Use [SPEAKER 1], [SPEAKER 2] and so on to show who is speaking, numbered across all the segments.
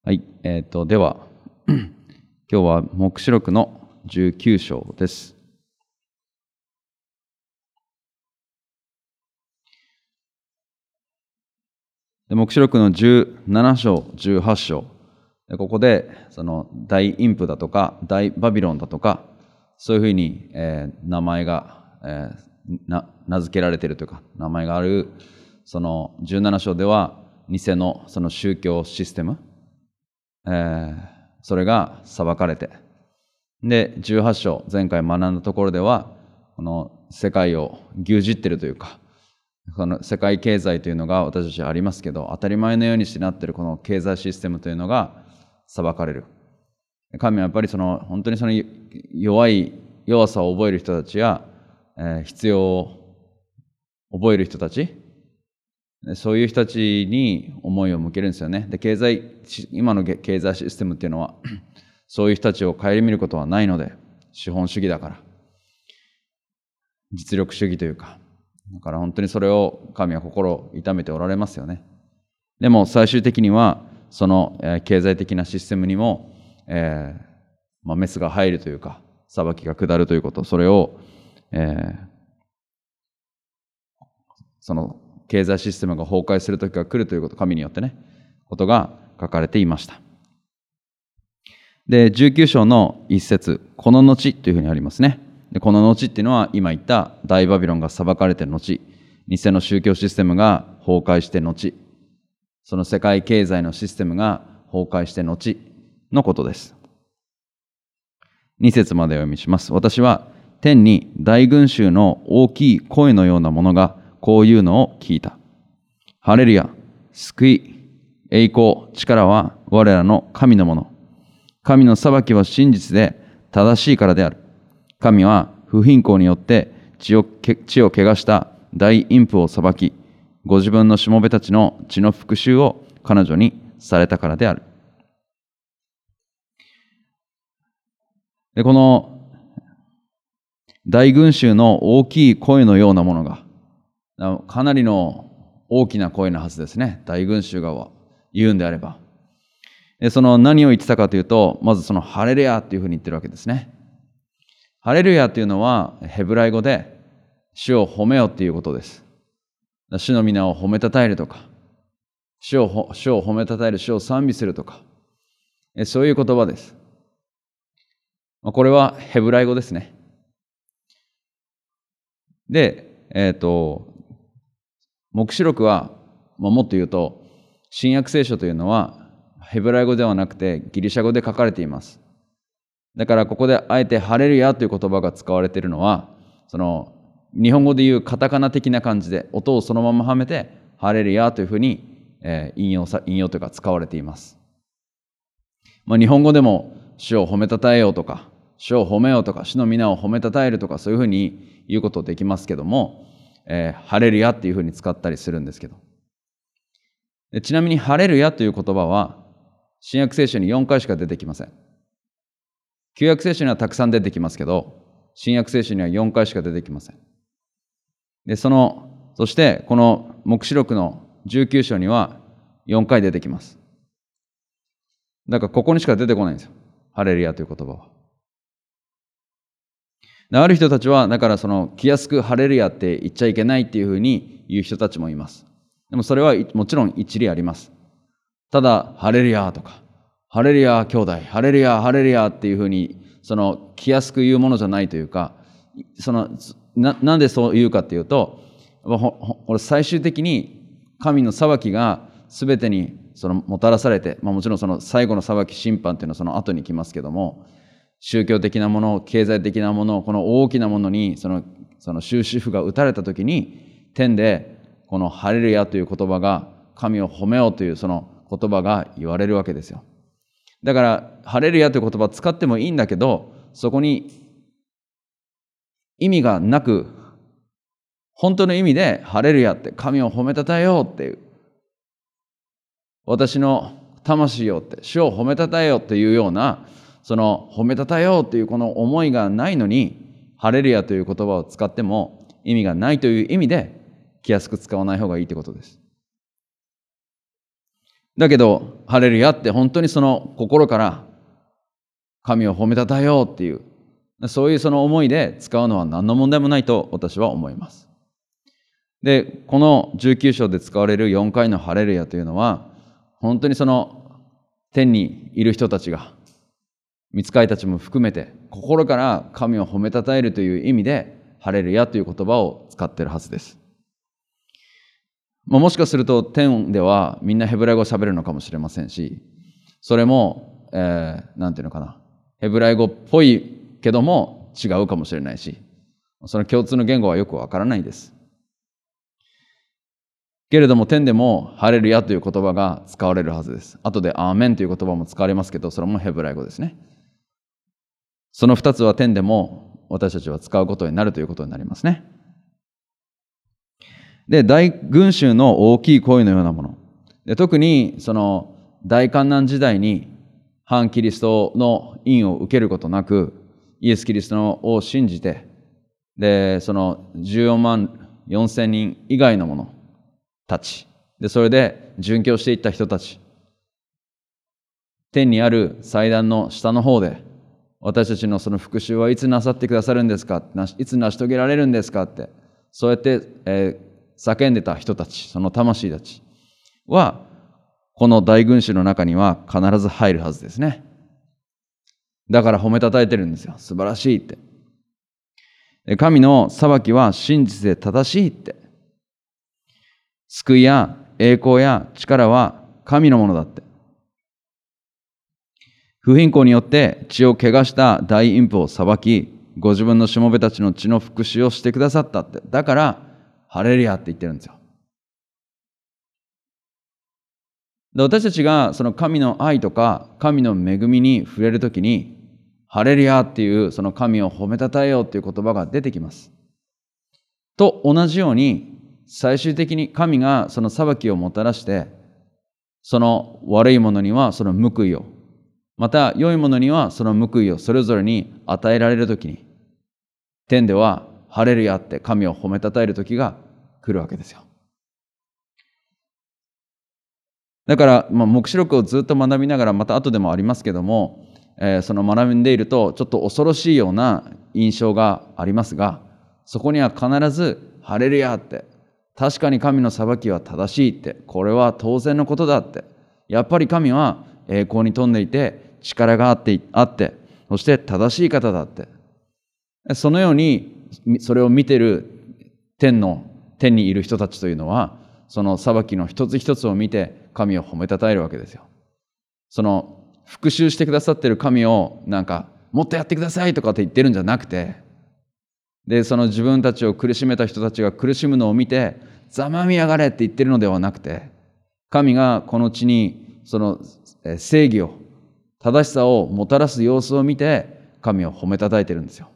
[SPEAKER 1] はい、では今日は黙示録の19章です。黙示録の17章、18章、ここでその大インプだとか大バビロンだとかそういうふうに、名前が、名付けられているというか名前があるその17章では偽のその宗教システム、それが裁かれて、で18章前回学んだところではこの世界を牛耳っているというか、この世界経済というのが私たちありますけど、当たり前のようにしてなっているこの経済システムというのが裁かれる。神はやっぱり本当にその弱さを覚える人たちや、必要を覚える人たち、そういう人たちに思いを向けるんですよね。で、今の経済システムっていうのはそういう人たちを顧みることはないので、資本主義だから、実力主義というか、だから本当にそれを神は心を痛めておられますよね。でも最終的にはその経済的なシステムにも、メスが入るというか、裁きが下るということ、それを、その経済システムが崩壊する時が来るということ、神によってね、ことが書かれていました。で、19章の一節、この後というふうにありますね。で、この後っていうのは今言った大バビロンが裁かれて後、偽の宗教システムが崩壊して後、その世界経済のシステムが崩壊して後のことです。2節までお読みします。私は天に大群衆の大きい声のようなものがこういうのを聞いた。ハレルヤ、救い、栄光、力は我らの神のもの。神の裁きは真実で正しいからである。神は不貧困によって血を汚した大淫婦を裁き、ご自分のしもべたちの血の復讐を彼女にされたからである。で、この大群衆の大きい声のようなものが、かなりの大きな声のはずですね。大群衆が言うんであれば。で、その何を言ってたかというと、まずそのハレルヤっていうふうに言ってるわけですね。ハレルヤというのはヘブライ語で主を褒めよっていうことです。主の皆を褒めたたえるとか、主を褒めたたえる、主を賛美するとか、そういう言葉です。これはヘブライ語ですね。で、黙示録は、もっと言うと、新約聖書というのはヘブライ語ではなくてギリシャ語で書かれています。だからここであえてハレルヤという言葉が使われているのは、その日本語でいうカタカナ的な感じで音をそのままはめてハレルヤというふうに引用というか使われています。日本語でも主を褒めたたえようとか、主を褒めようとか、主の皆を褒めたたえるとか、そういうふうに言うことできますけども、ハレルヤっていうふうに使ったりするんですけど。ちなみにハレルヤという言葉は新約聖書に4回しか出てきません。旧約聖書にはたくさん出てきますけど、新約聖書には4回しか出てきません。で、そしてこの黙示録の19章には4回出てきます。だからここにしか出てこないんですよ。ハレルヤという言葉は。ある人たちは、だから気安くハレルヤって言っちゃいけないっていうふうに言う人たちもいます。でもそれはもちろん一理あります。ただ、ハレルヤとか、ハレルヤ兄弟、ハレルヤ、ハレルヤっていうふうに、気安く言うものじゃないというか、なんでそう言うかっていうと、最終的に神の裁きが全てにもたらされて、もちろん最後の裁き、審判っていうのはその後に来ますけども、宗教的なもの、経済的なもの、この大きなものにその終止符が打たれた時に、天でこのハレルヤという言葉が、神を褒めようというその言葉が言われるわけですよ。だからハレルヤという言葉を使ってもいいんだけど、そこに意味がなく、本当の意味でハレルヤって神を褒めたたえようっていう、私の魂よって主を褒めたたえようっていうような、褒めたたえようっていうこの思いがないのに、ハレルヤという言葉を使っても意味がないという意味で気安く使わない方がいいということです。 だけどハレルヤって本当にその心から神を褒めたたえようっていう、そういうその思いで使うのは何の問題もないと私は思います。で、この19章で使われる4回のハレルヤというのは、本当にその天にいる人たちが、御使いたちも含めて心から神を褒めたたえるという意味でハレルヤという言葉を使っているはずです。もしかすると天ではみんなヘブライ語を喋るのかもしれませんし、それも、なんていうのかな、ヘブライ語っぽいけども違うかもしれないし、その共通の言語はよくわからないです。けれども天でもハレルヤという言葉が使われるはずです。後でアーメンという言葉も使われますけど、それもヘブライ語ですね。その2つは天でも私たちは使うことになるということになりますね。で、大群衆の大きい声のようなもので、特にその大観難時代に反キリストの印を受けることなくイエス・キリストを信じて、でその14万4千人以外の者たちで、それで殉教していった人たち、天にある祭壇の下の方で私たちのその復讐はいつなさってくださるんですか、いつ成し遂げられるんですかって、そうやって、叫んでた人たち、その魂たちはこの大群衆の中には必ず入るはずですね。だから褒めたたえてるんですよ。素晴らしいって。神の裁きは真実で正しいって。救いや栄光や力は神のものだって。不貧困によって血を汚した大陰婦を裁き、ご自分のしもべたちの血の復讐をしてくださったって。だからハレルヤって言ってるんですよ。で、私たちがその神の愛とか神の恵みに触れるときに、ハレルヤっていうその神を褒めたたえようっていう言葉が出てきます。と同じように、最終的に神がその裁きをもたらして、その悪いものにはその報いを、また良いものにはその報いをそれぞれに与えられるときに、天ではハレルヤって神を褒めたたえるときが来るわけですよ。だから、黙示録をずっと学びながら、また後でもありますけども、その学んでいるとちょっと恐ろしいような印象がありますが、そこには必ずハレルヤって、確かに神の裁きは正しいって、これは当然のことだって、やっぱり神は栄光に富んでいて力があって、そして正しい方だって、そのようにそれを見てる天にいる人たちというのは、その裁きの一つ一つを見て神を褒めたたえるわけですよ。その復讐してくださってる神をなんかもっとやってくださいとかって言ってるんじゃなくて、でその自分たちを苦しめた人たちが苦しむのを見てざまみやがれって言ってるのではなくて、神がこの地にその正義を正しさをもたらす様子を見て神を褒めたたえてるんですよ。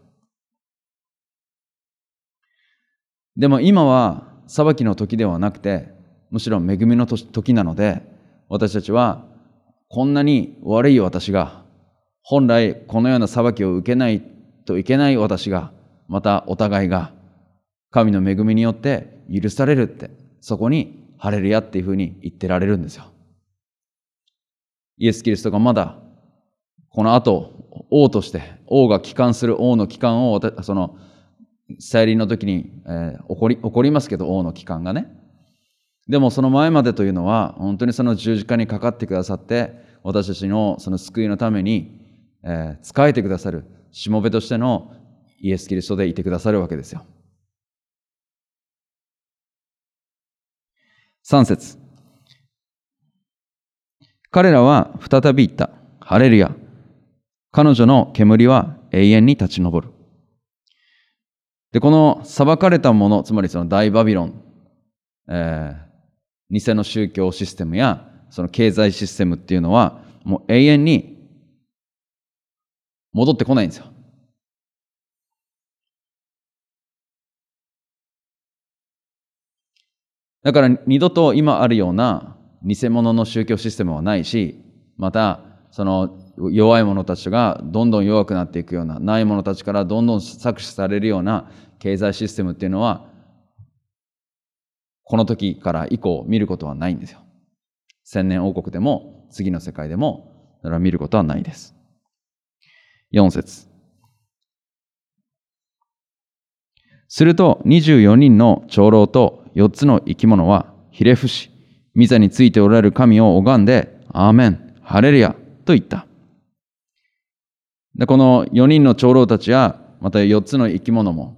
[SPEAKER 1] でも今は裁きの時ではなくて、むしろ恵みの時なので、私たちはこんなに悪い私が、本来このような裁きを受けないといけない私が、またお互いが神の恵みによって許されるって、そこにハレルヤっていうふうに言ってられるんですよ。イエス・キリストがまだこの後王として、王が帰還する王の帰還をその再臨の時に、起こりますけど、王の帰還がね。でもその前までというのは本当にその十字架にかかってくださって、私たちのその救いのために、仕えてくださるしもべとしてのイエス・キリストでいてくださるわけですよ。3節、彼らは再び言った。ハレルヤ。彼女の煙は永遠に立ち上る。で、この裁かれたもの、つまりその大バビロン、偽の宗教システムやその経済システムっていうのはもう永遠に戻ってこないんですよ。だから二度と今あるような偽物の宗教システムはないし、またその弱い者たちがどんどん弱くなっていくような、ない者たちからどんどん搾取されるような経済システムっていうのはこの時から以降見ることはないんですよ。 千年王国でも次の世界でもそれは見ることはないです。4節。すると24人の長老と4つの生き物はひれ伏し、御座についておられる神を拝んで、アーメン、ハレルヤと言った。で、この4人の長老たちや、また4つの生き物も、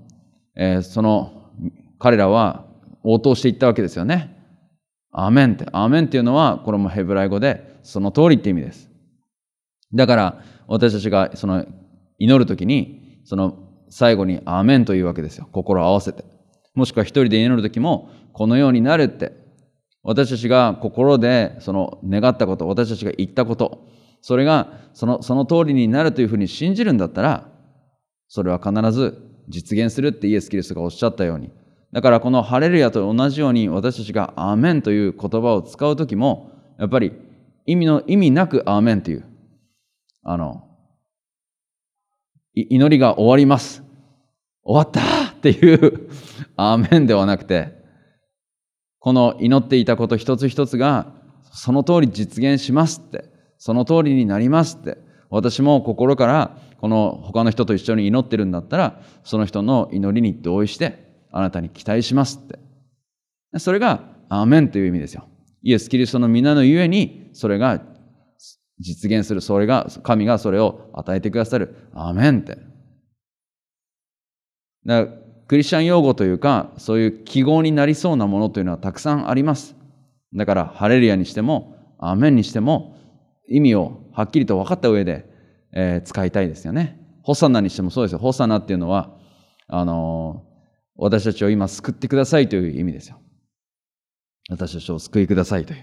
[SPEAKER 1] 彼らは応答していったわけですよね。アーメンっていうのは、これもヘブライ語で、その通りって意味です。だから、私たちが祈るときに、最後にアーメンというわけですよ。心を合わせて。もしくは一人で祈るときも、このようになるって、私たちが心で願ったこと、私たちが言ったこと、それがその通りになるというふうに信じるんだったら、それは必ず実現するってイエス・キリストがおっしゃったように。だからこのハレルヤと同じように私たちがアーメンという言葉を使うときも、やっぱり意味なくアーメンという、祈りが終わります。終わったっていうアーメンではなくて、この祈っていたこと一つ一つがその通り実現しますって、その通りになりますって、私も心からこの他の人と一緒に祈ってるんだったら、その人の祈りに同意してあなたに期待しますって。それがアーメンという意味ですよ。イエス・キリストの皆のゆえにそれが実現する、それが神がそれを与えてくださる。アーメンって。だからクリスチャン用語というか、そういう記号になりそうなものというのはたくさんあります。だからハレルヤにしてもアーメンにしても意味をはっきりと分かった上で、使いたいですよね。ホサナにしてもそうですよ。ホサナっていうのは私たちを今救ってくださいという意味ですよ。私たちを救いくださいという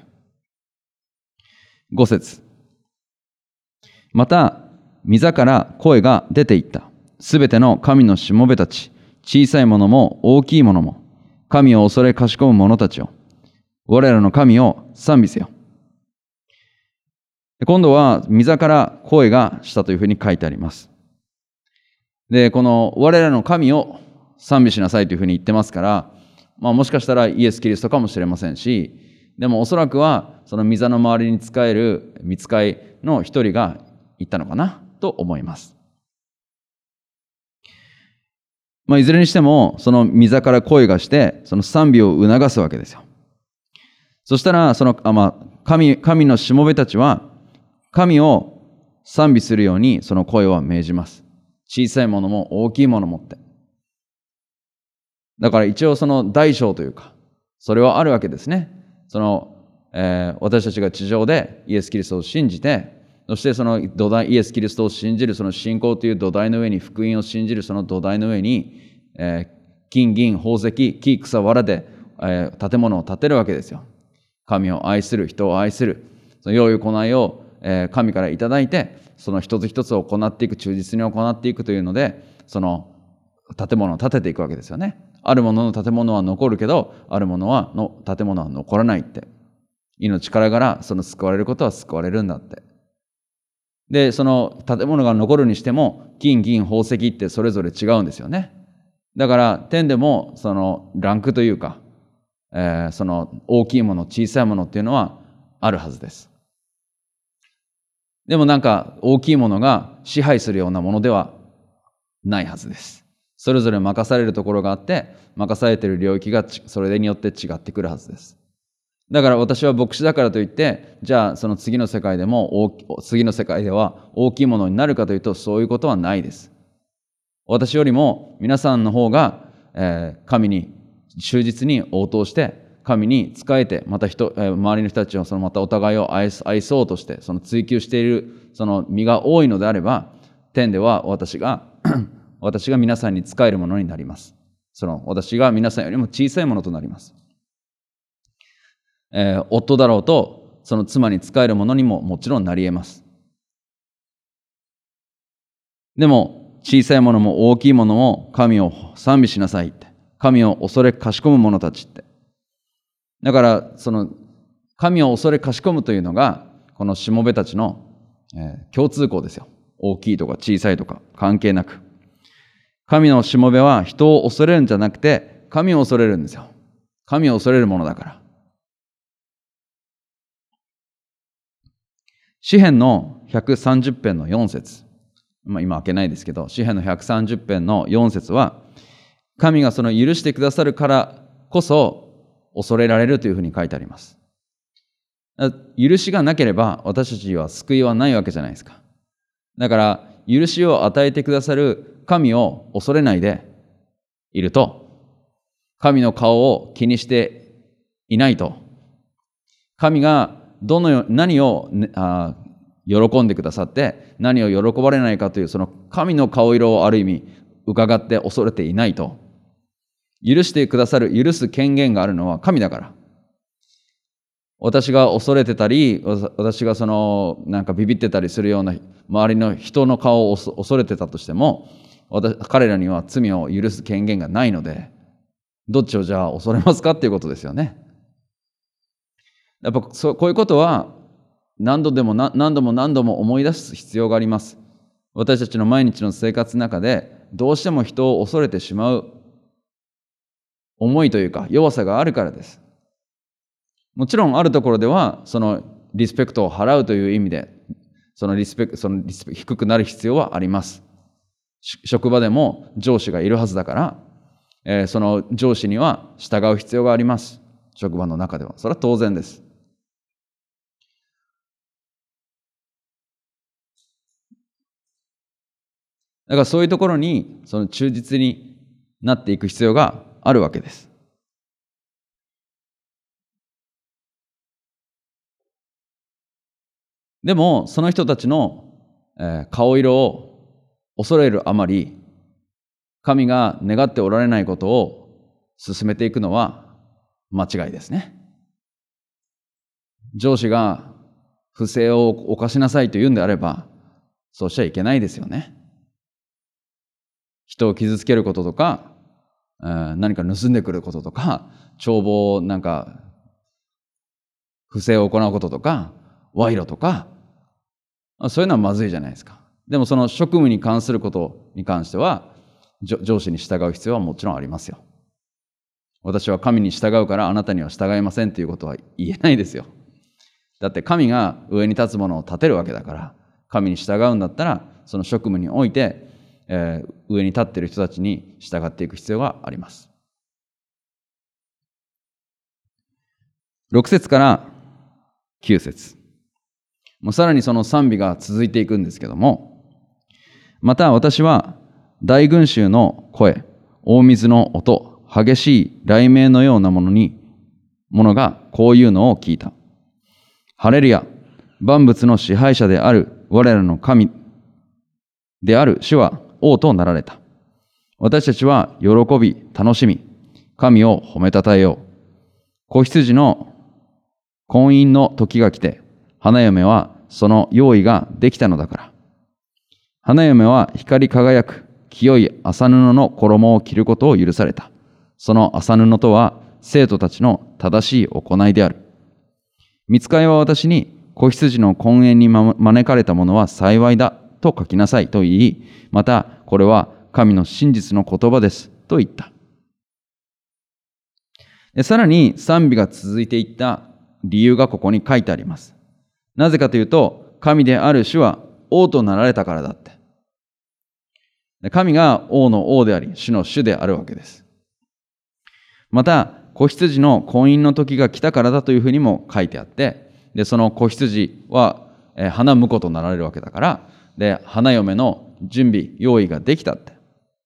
[SPEAKER 1] 。5節。また御座から声が出ていった。すべての神のしもべたち、小さいものも大きいものも、神を恐れかしこむ者たちを、我らの神を賛美せよ。今度は御座から声がしたというふうに書いてあります。で、この我らの神を賛美しなさいというふうに言ってますから、もしかしたらイエス・キリストかもしれませんし、でもおそらくはその御座の周りに仕える御使いの一人が言ったのかなと思います。いずれにしてもその御座から声がしてその賛美を促すわけですよ。そしたら神のしもべたちは神を賛美するようにその声を命じます。小さいものも大きいものもって。だから一応その大小というか、それはあるわけですね。私たちが地上でイエス・キリストを信じて、そしてその土台、イエス・キリストを信じるその信仰という土台の上に、福音を信じるその土台の上に、金銀宝石木草藁で、建物を建てるわけですよ。神を愛する、人を愛する、その良い行いを、神からいただいて、その一つ一つを行っていく、忠実に行っていくというので、その建物を建てていくわけですよね。あるものの建物は残るけど、あるものの建物は残らないって。命からがらその救われることは救われるんだって。で、その建物が残るにしても、金銀宝石ってそれぞれ違うんですよね。だから天でもそのランクというか、その大きいもの小さいものっていうのはあるはずです。でも大きいものが支配するようなものではないはずです。それぞれ任されるところがあって、任されている領域がそれによって違ってくるはずです。だから私は牧師だからといって、じゃあその次の世界では大きいものになるかというと、そういうことはないです。私よりも皆さんの方が、神に忠実に応答して、神に仕えて、また周りの人たちをまたお互いを愛そうとして、その追求しているその身が多いのであれば、天では私が皆さんに仕えるものになります。私が皆さんよりも小さいものとなります。夫だろうとその妻に仕えるものにももちろんなり得ます。でも小さいものも大きいものも神を賛美しなさいって、神を恐れかしこむ者たちって。だからその神を恐れかしこむというのがこのしもべたちの、共通項ですよ。大きいとか小さいとか関係なく、神のしもべは人を恐れるんじゃなくて神を恐れるんですよ。神を恐れるものだから。 詩編の130編の4節、今開けないですけど、詩編の130編の4節は、神がその許してくださるからこそ恐れられるというふうに書いてあります。許しがなければ私たちは救いはないわけじゃないですか。だから許しを与えてくださる神を恐れないでいると、神の顔を気にしていないと、神が何を喜んでくださって何を喜ばれないかというその神の顔色をある意味伺って恐れていないと、許してくださる許す権限があるのは神だから、私が恐れてたり、私がなんかビビってたりするような周りの人の顔を恐れてたとしても、彼らには罪を許す権限がないので、どっちをじゃあ恐れますかっていうことですよね。やっぱこういうことは何度も思い出す必要があります。私たちの毎日の生活の中でどうしても人を恐れてしまう思いというか弱さがあるからです。もちろんあるところではそのリスペクトを払うという意味でそのリスペクト低くなる必要はあります。職場でも上司がいるはずだから、その上司には従う必要があります。職場の中ではそれは当然です。だからそういうところにその忠実になっていく必要があるわけです。でもその人たちの顔色を恐れるあまり、神が願っておられないことを進めていくのは間違いですね。上司が不正を犯しなさいと言うんであれば、そうしちゃいけないですよね。人を傷つけることとか、何か盗んでくることとか、帳簿なんか不正を行うこととか、賄賂とか、そういうのはまずいじゃないですか。でもその職務に関することに関しては、上司に従う必要はもちろんありますよ。私は神に従うからあなたには従いませんということは言えないですよ。だって神が上に立つものを立てるわけだから、神に従うんだったらその職務において、上に立っている人たちに従っていく必要があります。6節から9節、もうさらにその賛美が続いていくんですけども、また私は大群衆の声、大水の音、激しい雷鳴のようなものがこういうのを聞いた。ハレルヤ、万物の支配者である我らの神である主は王となられた。私たちは喜び楽しみ、神を褒めたたえよう。子羊の婚姻の時が来て、花嫁はその用意ができたのだから。花嫁は光り輝く清い麻布の衣を着ることを許された。その麻布とは生徒たちの正しい行いである。御使いは私に、子羊の婚宴に招かれた者は幸いだと書きなさいと言い、またこれは神の真実の言葉ですと言った。さらに賛美が続いていった理由がここに書いてあります。なぜかというと、神である主は王となられたからだって。神が王の王であり、主の主であるわけです。また、子羊の婚姻の時が来たからだというふうにも書いてあって、でその子羊は花婿となられるわけだから、で花嫁の準備用意ができたって。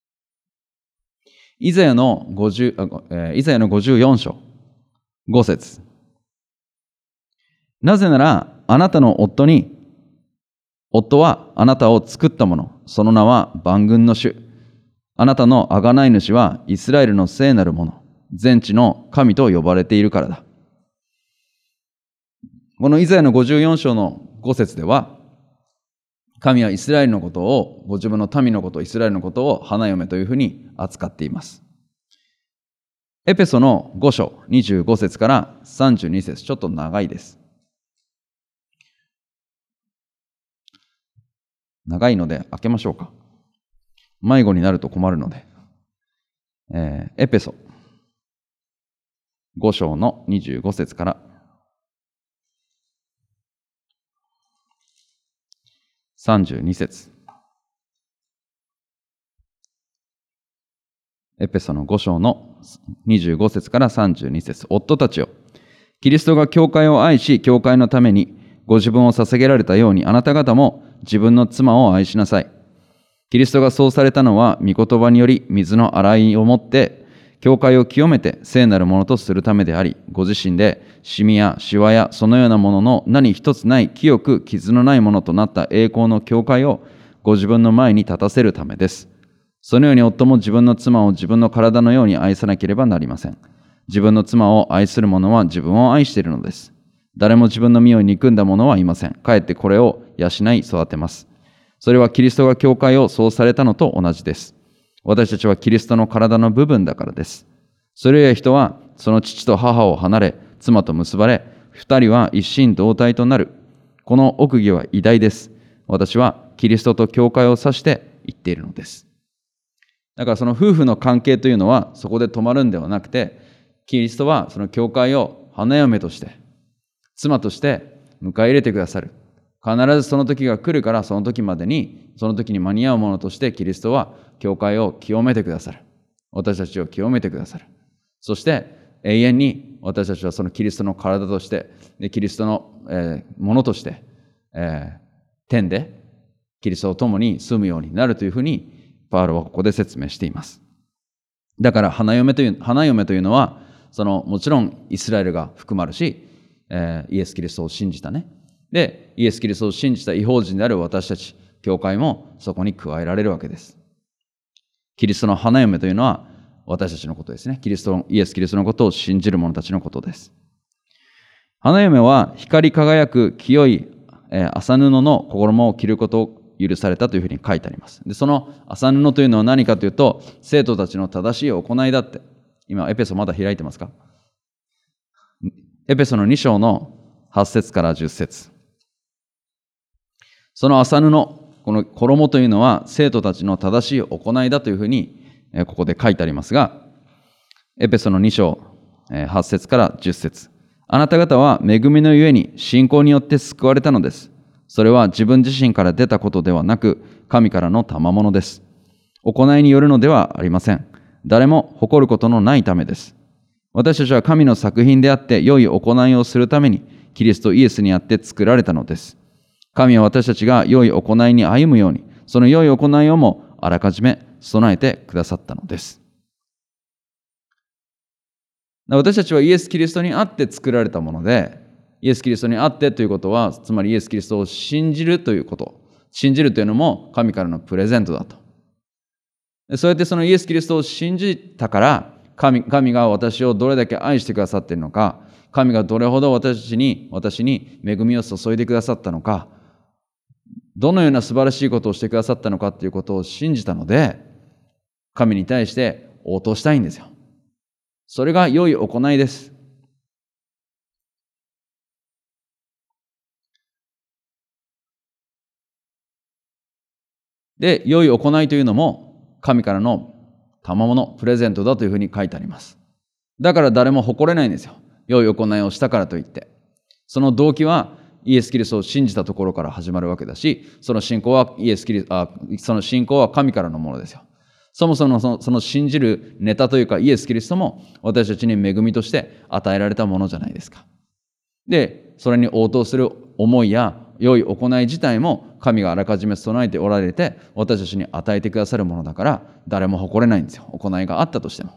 [SPEAKER 1] イザヤの54章5節、なぜならあなたの夫はあなたを作ったもの、その名は万軍の主。あなたの贖い主はイスラエルの聖なるもの、全地の神と呼ばれているからだ。このイザヤの54章の5節では、神はイスラエルのことを、ご自分の民のこと、イスラエルのことを花嫁というふうに扱っています。エペソの5章25節から32節、ちょっと長いです。長いので開けましょうか。迷子になると困るので。エペソ5章の25節から 32節。エペソの5章の25節から32節。夫たちよ、キリストが教会を愛し、教会のためにご自分を捧げられたように、あなた方も自分の妻を愛しなさい。キリストがそうされたのは、御言葉により水の洗いをもって、教会を清めて聖なるものとするためであり、ご自身でシミやシワやそのようなものの何一つない清く傷のないものとなった栄光の教会をご自分の前に立たせるためです。そのように夫も自分の妻を自分の体のように愛さなければなりません。自分の妻を愛する者は自分を愛しているのです。誰も自分の身を憎んだ者はいません。かえってこれを養い育てます。それはキリストが教会をそうされたのと同じです。私たちはキリストの体の部分だからです。それゆえ人はその父と母を離れ、妻と結ばれ、二人は一心同体となる。この奥義は偉大です。私はキリストと教会を指して言っているのです。だからその夫婦の関係というのはそこで止まるんではなくて、キリストはその教会を花嫁として、妻として迎え入れてくださる。必ずその時が来るから、その時までに、その時に間に合うものとしてキリストは教会を清めてくださる。私たちを清めてくださる。そして永遠に私たちはそのキリストの体として、キリストの、ものとして、天でキリストと共に住むようになるというふうにパウロはここで説明しています。だから花嫁というのは、もちろんイスラエルが含まるし、イエス・キリストを信じたね。で、イエス・キリストを信じた異邦人である私たち、教会もそこに加えられるわけです。キリストの花嫁というのは私たちのことですね。イエス・キリストのことを信じる者たちのことです。花嫁は光り輝く清い麻布の衣を着ることを許されたというふうに書いてあります。で、その麻布というのは何かというと、生徒たちの正しい行いだって。今、エペソまだ開いてますか？エペソの2章の8節から10節。その麻布、この衣というのは生徒たちの正しい行いだというふうにここで書いてありますが、エペソの2章8節から10節。あなた方は恵みのゆえに信仰によって救われたのです。それは自分自身から出たことではなく、神からの賜物です。行いによるのではありません。誰も誇ることのないためです。私たちは神の作品であって、良い行いをするためにキリストイエスにあって作られたのです。神は私たちが良い行いに歩むように、その良い行いをもあらかじめ備えてくださったのです。私たちはイエス・キリストにあって作られたもので、イエス・キリストにあってということは、つまりイエス・キリストを信じるということ。信じるというのも神からのプレゼントだと。そうやってそのイエス・キリストを信じたから、神が私をどれだけ愛してくださっているのか、神がどれほど私に恵みを注いでくださったのか、どのような素晴らしいことをしてくださったのかということを信じたので、神に対して応答したいんですよ。それが良い行いです。で、良い行いというのも神からの賜物、プレゼントだというふうに書いてあります。だから誰も誇れないんですよ。良い行いをしたからといって。その動機はイエス・キリストを信じたところから始まるわけだし、その信仰は神からのものですよ。そもそもその信じるネタというか、イエス・キリストも私たちに恵みとして与えられたものじゃないですか。で、それに応答する思いや良い行い自体も神があらかじめ備えておられて、私たちに与えてくださるものだから、誰も誇れないんですよ。行いがあったとしても。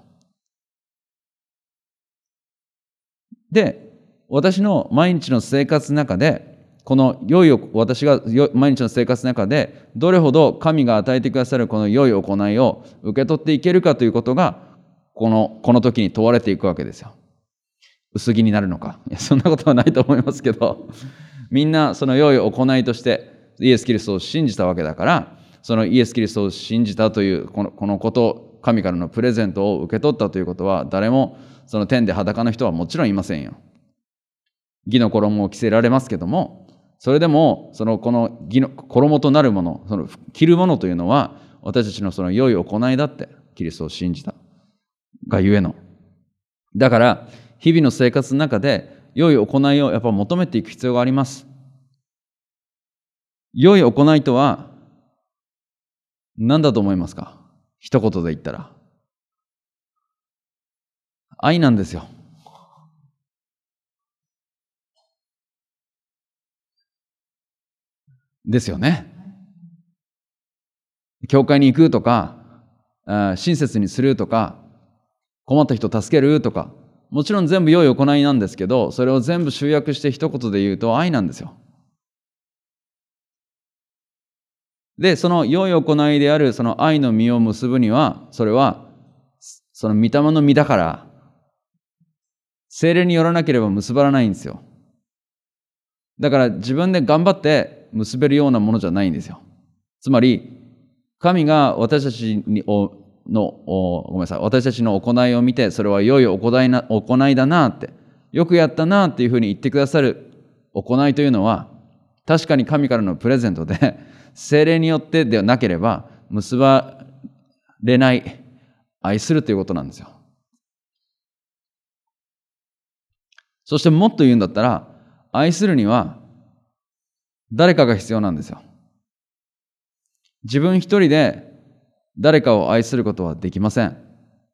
[SPEAKER 1] で、私の毎日の生活の中で、私が毎日の生活の中で、どれほど神が与えてくださるこの良い行いを受け取っていけるかということが、この時に問われていくわけですよ。薄着になるのか。いや、そんなことはないと思いますけど、みんなその良い行いとしてイエス・キリストを信じたわけだから、そのイエス・キリストを信じたというこのこと、神からのプレゼントを受け取ったということは、誰もその天で裸の人はもちろんいませんよ。義の衣を着せられますけども、それでもこの義の衣となるもの、その着るものというのは、私たちのその良い行いだって、キリストを信じたがゆえの。だから日々の生活の中で良い行いをやっぱ求めていく必要があります。 良い行いとは何だと思いますか？一言で言ったら。愛なんですよ。ですよね。教会に行くとか、親切にするとか、困った人助けるとか、もちろん全部良い行いなんですけど、それを全部集約して一言で言うと愛なんですよ。で、その良い行いであるその愛の実を結ぶには、それはその御霊の実だから、聖霊によらなければ結ばないんですよ。だから自分で頑張って結べるようなものじゃないんですよ。つまり、神が私たちの行いを見て、それは良い行いだなって、よくやったなっていうふうに言ってくださる行いというのは、確かに神からのプレゼントで、聖霊によってではなければ結ばれない愛するということなんですよ。そしてもっと言うんだったら、愛するには誰かが必要なんですよ。自分一人で誰かを愛することはできません。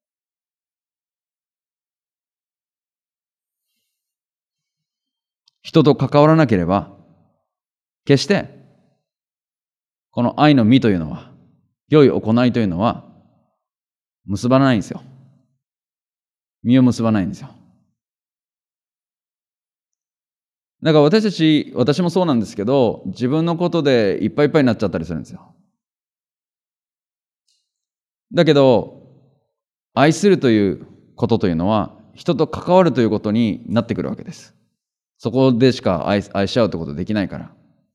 [SPEAKER 1] 人と関わらなければ、決してこの愛の実というのは、良い行いというのは結ばないんですよ。実を結ばないんですよ。だから私もそうなんですけど、自分のことでいっぱいいっぱいになっちゃったりするんですよ。だけど、愛するということというのは、人と関わるということになってくるわけです。そこでしか愛し合うってことできないから。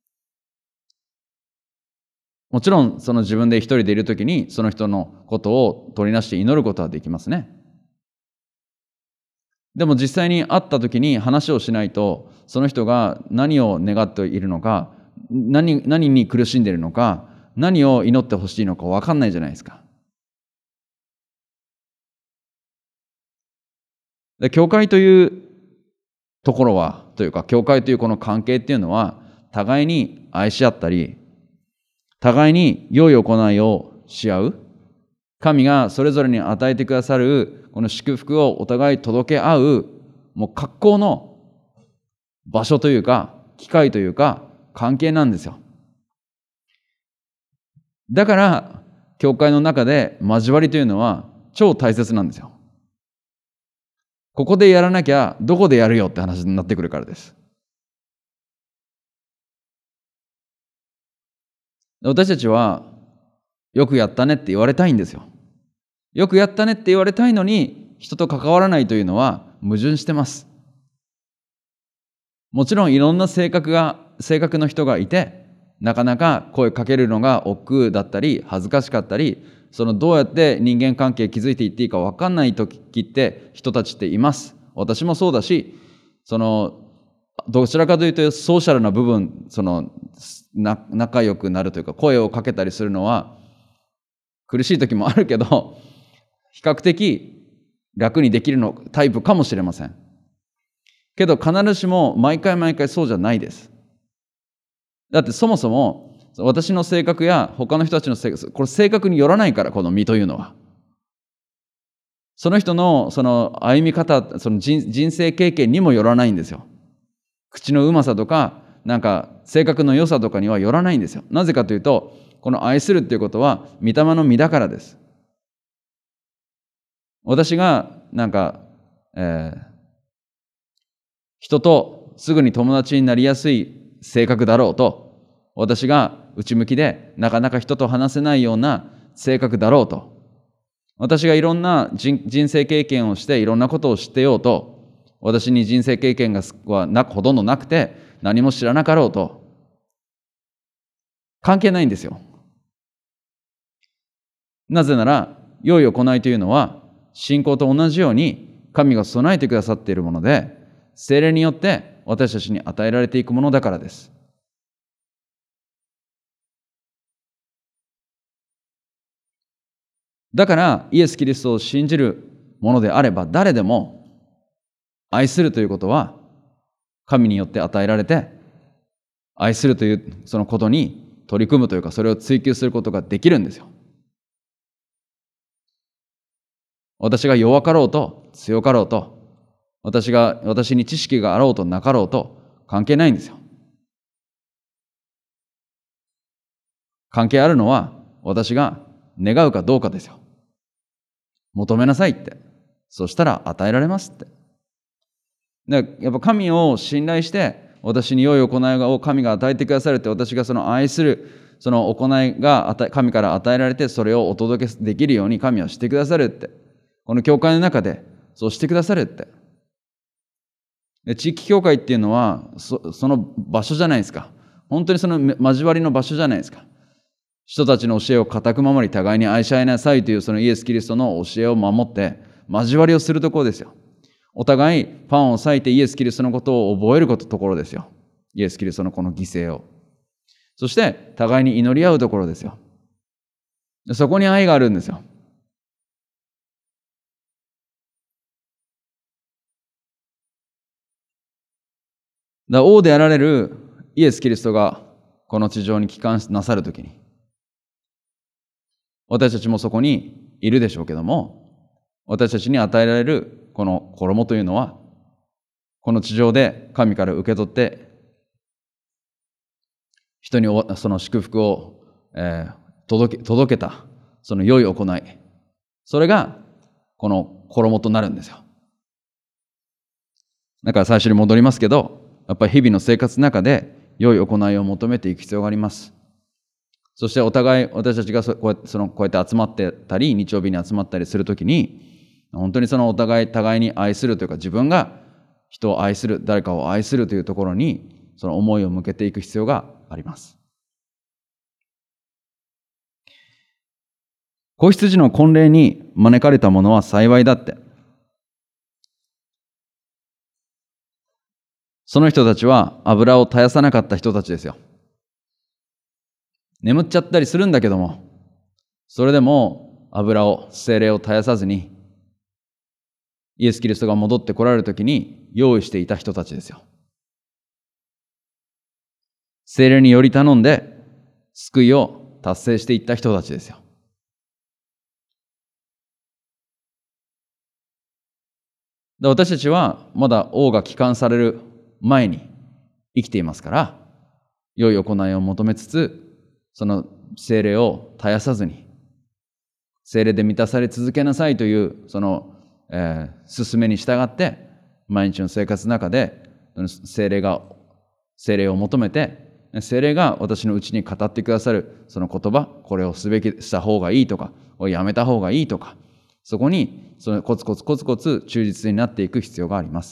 [SPEAKER 1] もちろん、その自分で一人でいるときに、その人のことを取りなして祈ることはできますね。でも実際に会ったときに話をしないと、その人が何を願っているのか、何に苦しんでいるのか、何を祈ってほしいのか分かんないじゃないですか。で、教会というところは、というか、教会というこの関係っていうのは、互いに愛し合ったり、互いに良い行いをし合う。神がそれぞれに与えてくださる、この祝福をお互い届け合う、もう格好の場所というか、機会というか、関係なんですよ。だから、教会の中で交わりというのは超大切なんですよ。ここでやらなきゃどこでやるよって話になってくるからです。私たちはよくやったねって言われたいんですよ。よくやったねって言われたいのに人と関わらないというのは矛盾してます。もちろんいろんな性格の人がいて、なかなか声かけるのが億劫だったり恥ずかしかったり、どうやって人間関係築いていっていいか分かんない時って人たちっています。私もそうだし、どちらかというとソーシャルな部分、仲良くなるというか声をかけたりするのは苦しい時もあるけど、比較的楽にできるタイプかもしれません。けど必ずしも毎回そうじゃないです。だってそもそも私の性格や他の人たちの性格、これ性格によらないから、この実というのは。その人の歩み方、人生経験にもよらないんですよ。口のうまさとか、性格の良さとかにはよらないんですよ。なぜかというと、この愛するっていうことは御霊の実だからです。私が人とすぐに友達になりやすい性格だろうと、私が内向きでなかなか人と話せないような性格だろうと、私がいろんな人生経験をしていろんなことを知ってようと、私に人生経験がほとんどなくて何も知らなかろうと、関係ないんですよ。なぜなら、良い行いというのは信仰と同じように神が備えてくださっているもので、聖霊によって私たちに与えられていくものだからです。だからイエス・キリストを信じるものであれば、誰でも愛するということは神によって与えられて、 愛するというそのことに取り組むというか、それを追求することができるんですよ。私が弱かろうと強かろうと、私に知識があろうとなかろうと関係ないんですよ。関係あるのは私が願うかどうかですよ。求めなさいって。そしたら与えられますって。で、やっぱ神を信頼して、私に良い行いを神が与えてくださるって、私がその愛するその行いが神から与えられて、それをお届けできるように神はしてくださるって。この教会の中でそうしてくださるって。で、地域教会っていうのはその場所じゃないですか。本当にその交わりの場所じゃないですか。人たちの教えを固く守り、互いに愛し合いなさいというそのイエス・キリストの教えを守って、交わりをするところですよ。お互いパンを裂いてイエス・キリストのことを覚えるところですよ。イエス・キリストのこの犠牲を。そして互いに祈り合うところですよ。そこに愛があるんですよ。王であられるイエス・キリストがこの地上に帰還なさるときに、私たちもそこにいるでしょうけども、私たちに与えられるこの衣というのは、この地上で神から受け取って、人にその祝福を、届けた、その良い行い、それがこの衣となるんですよ。だから最初に戻りますけど、やっぱり日々の生活の中で良い行いを求めていく必要があります。そしてお互い私たちがこうやって集まってたり、日曜日に集まったりするときに、本当にその互いに愛するというか、自分が人を愛する、誰かを愛するというところにその思いを向けていく必要があります。子羊の婚礼に招かれた者は幸いだって。その人たちは油を絶やさなかった人たちですよ。眠っちゃったりするんだけども、それでも聖霊を絶やさずに、イエス・キリストが戻って来られるときに用意していた人たちですよ。聖霊により頼んで救いを達成していった人たちですよ。私たちはまだ王が帰還される前に生きていますから、良い行いを求めつつ、その聖霊を絶やさずに、聖霊で満たされ続けなさいというその、勧めに従って、毎日の生活の中で聖霊を求めて、聖霊が私のうちに語ってくださるその言葉、これをした方がいいとか、やめた方がいいとか、そこにそのコツコツ忠実になっていく必要があります。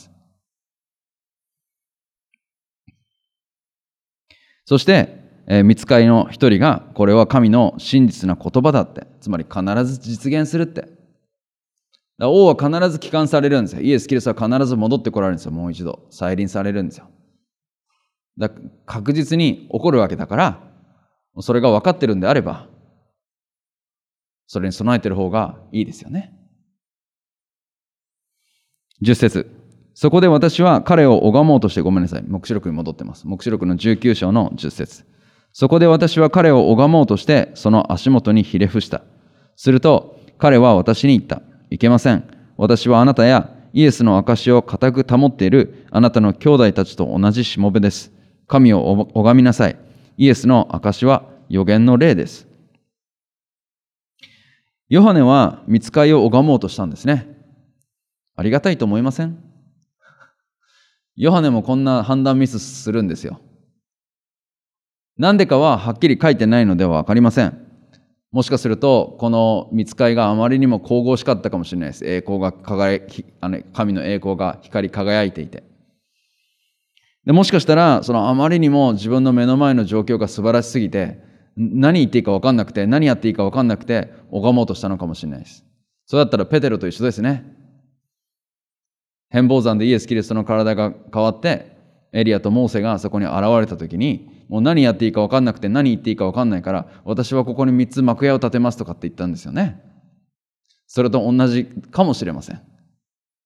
[SPEAKER 1] そして、御使いの一人が、これは神の真実な言葉だって、つまり必ず実現するって。王は必ず帰還されるんですよ。イエス・キリストは必ず戻ってこられるんですよ。もう一度再臨されるんですよ。確実に起こるわけだから、それが分かってるんであれば、それに備えてる方がいいですよね。10節。そこで私は彼を拝もうとして、ごめんなさい。黙示録に戻ってます。黙示録の19章の10節。そこで私は彼を拝もうとして、その足元にひれ伏した。すると、彼は私に言った。いけません。私はあなたやイエスの証を固く保っているあなたの兄弟たちと同じしもべです。神を拝みなさい。イエスの証は預言の霊です。ヨハネは御使いを拝もうとしたんですね。ありがたいと思いません？ヨハネもこんな判断ミスするんですよ。なんでかははっきり書いてないのでは分かりません。もしかするとこの御使いがあまりにも神々しかったかもしれないです。神の栄光が光り輝いていて。でもしかしたらそのあまりにも自分の目の前の状況が素晴らしすぎて、何言っていいか分かんなくて、何やっていいか分かんなくて拝もうとしたのかもしれないです。そうだったらペテロと一緒ですね。変貌山でイエス・キリストの体が変わって、エリアとモーセがそこに現れた時に、もう何やっていいか分かんなくて、何言っていいか分かんないから、私はここに3つ幕屋を建てますとかって言ったんですよね。それと同じかもしれません。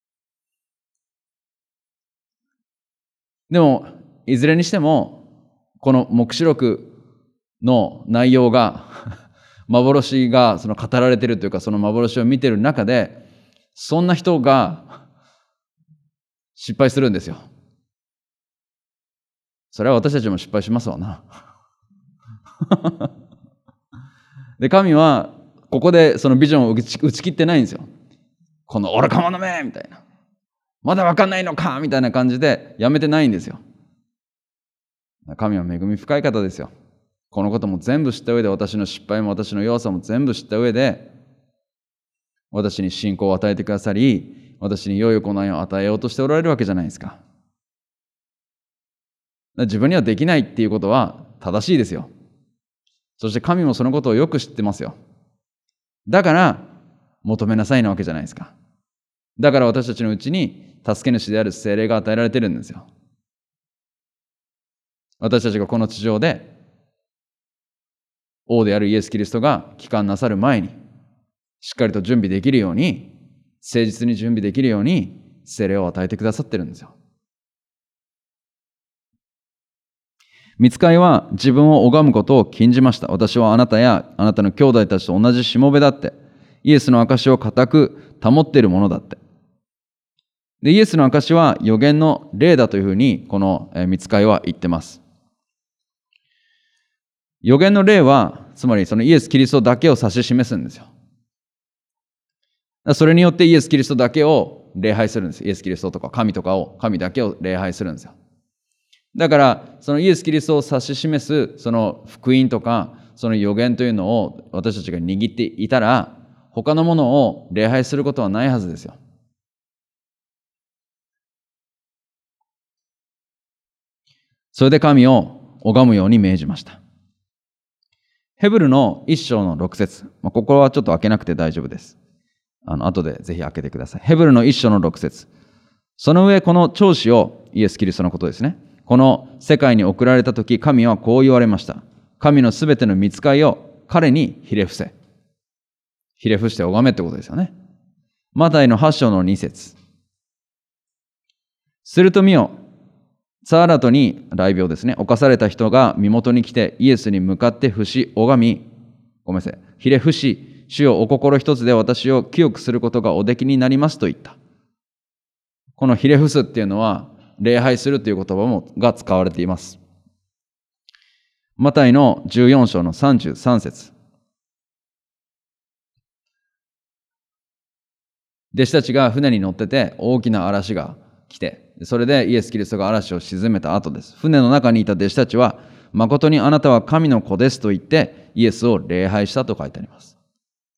[SPEAKER 1] でもいずれにしてもこの黙示録の内容が幻がその語られているというか、その幻を見ている中で、そんな人が失敗するんですよ。それは私たちも失敗しますわな。で、神はここでそのビジョンを打ち切ってないんですよ。この愚か者めみたいな。まだ分かんないのかみたいな感じでやめてないんですよ。神は恵み深い方ですよ。このことも全部知った上で、私の失敗も私の弱さも全部知った上で、私に信仰を与えてくださり、私に良い行いを与えようとしておられるわけじゃないですか。自分にはできないっていうことは正しいですよ。そして神もそのことをよく知ってますよ。だから求めなさいなわけじゃないですか。だから私たちのうちに助け主である聖霊が与えられてるんですよ。私たちがこの地上で王であるイエス・キリストが帰還なさる前にしっかりと準備できるように、誠実に準備できるように聖霊を与えてくださってるんですよ。御使いは自分を拝むことを禁じました。私はあなたやあなたの兄弟たちと同じしもべだって、イエスの証を固く保っているものだって。で、イエスの証は預言の霊だというふうにこの御使いは言ってます。預言の霊はつまりそのイエス・キリストだけを指し示すんですよ。それによってイエス・キリストだけを礼拝するんです。イエス・キリストとか神だけを礼拝するんですよ。だからそのイエス・キリストを指し示すその福音とかその預言というのを私たちが握っていたら、他のものを礼拝することはないはずですよ。それで神を拝むように命じました。ヘブルの1章の6節、ここはちょっと開けなくて大丈夫です。後でぜひ開けてください。ヘブルの1章の6節。その上この長子を、イエス・キリストのことですね。この世界に送られたとき、神はこう言われました。神のすべての御使いを彼にひれ伏せ。ひれ伏して拝めってことですよね。マタイの8章の2節。すると見よ、ツァーラトに雷病ですね、侵された人が身元に来てイエスに向かって拝み、ひれ伏し、主よお心一つで私を清くすることがおできになりますと言った。このひれ伏すっていうのは礼拝するという言葉が使われています。マタイの14章の33節。弟子たちが船に乗ってて大きな嵐が来て、それでイエス・キリストが嵐を沈めた後です。船の中にいた弟子たちは、誠にあなたは神の子ですと言ってイエスを礼拝したと書いてあります。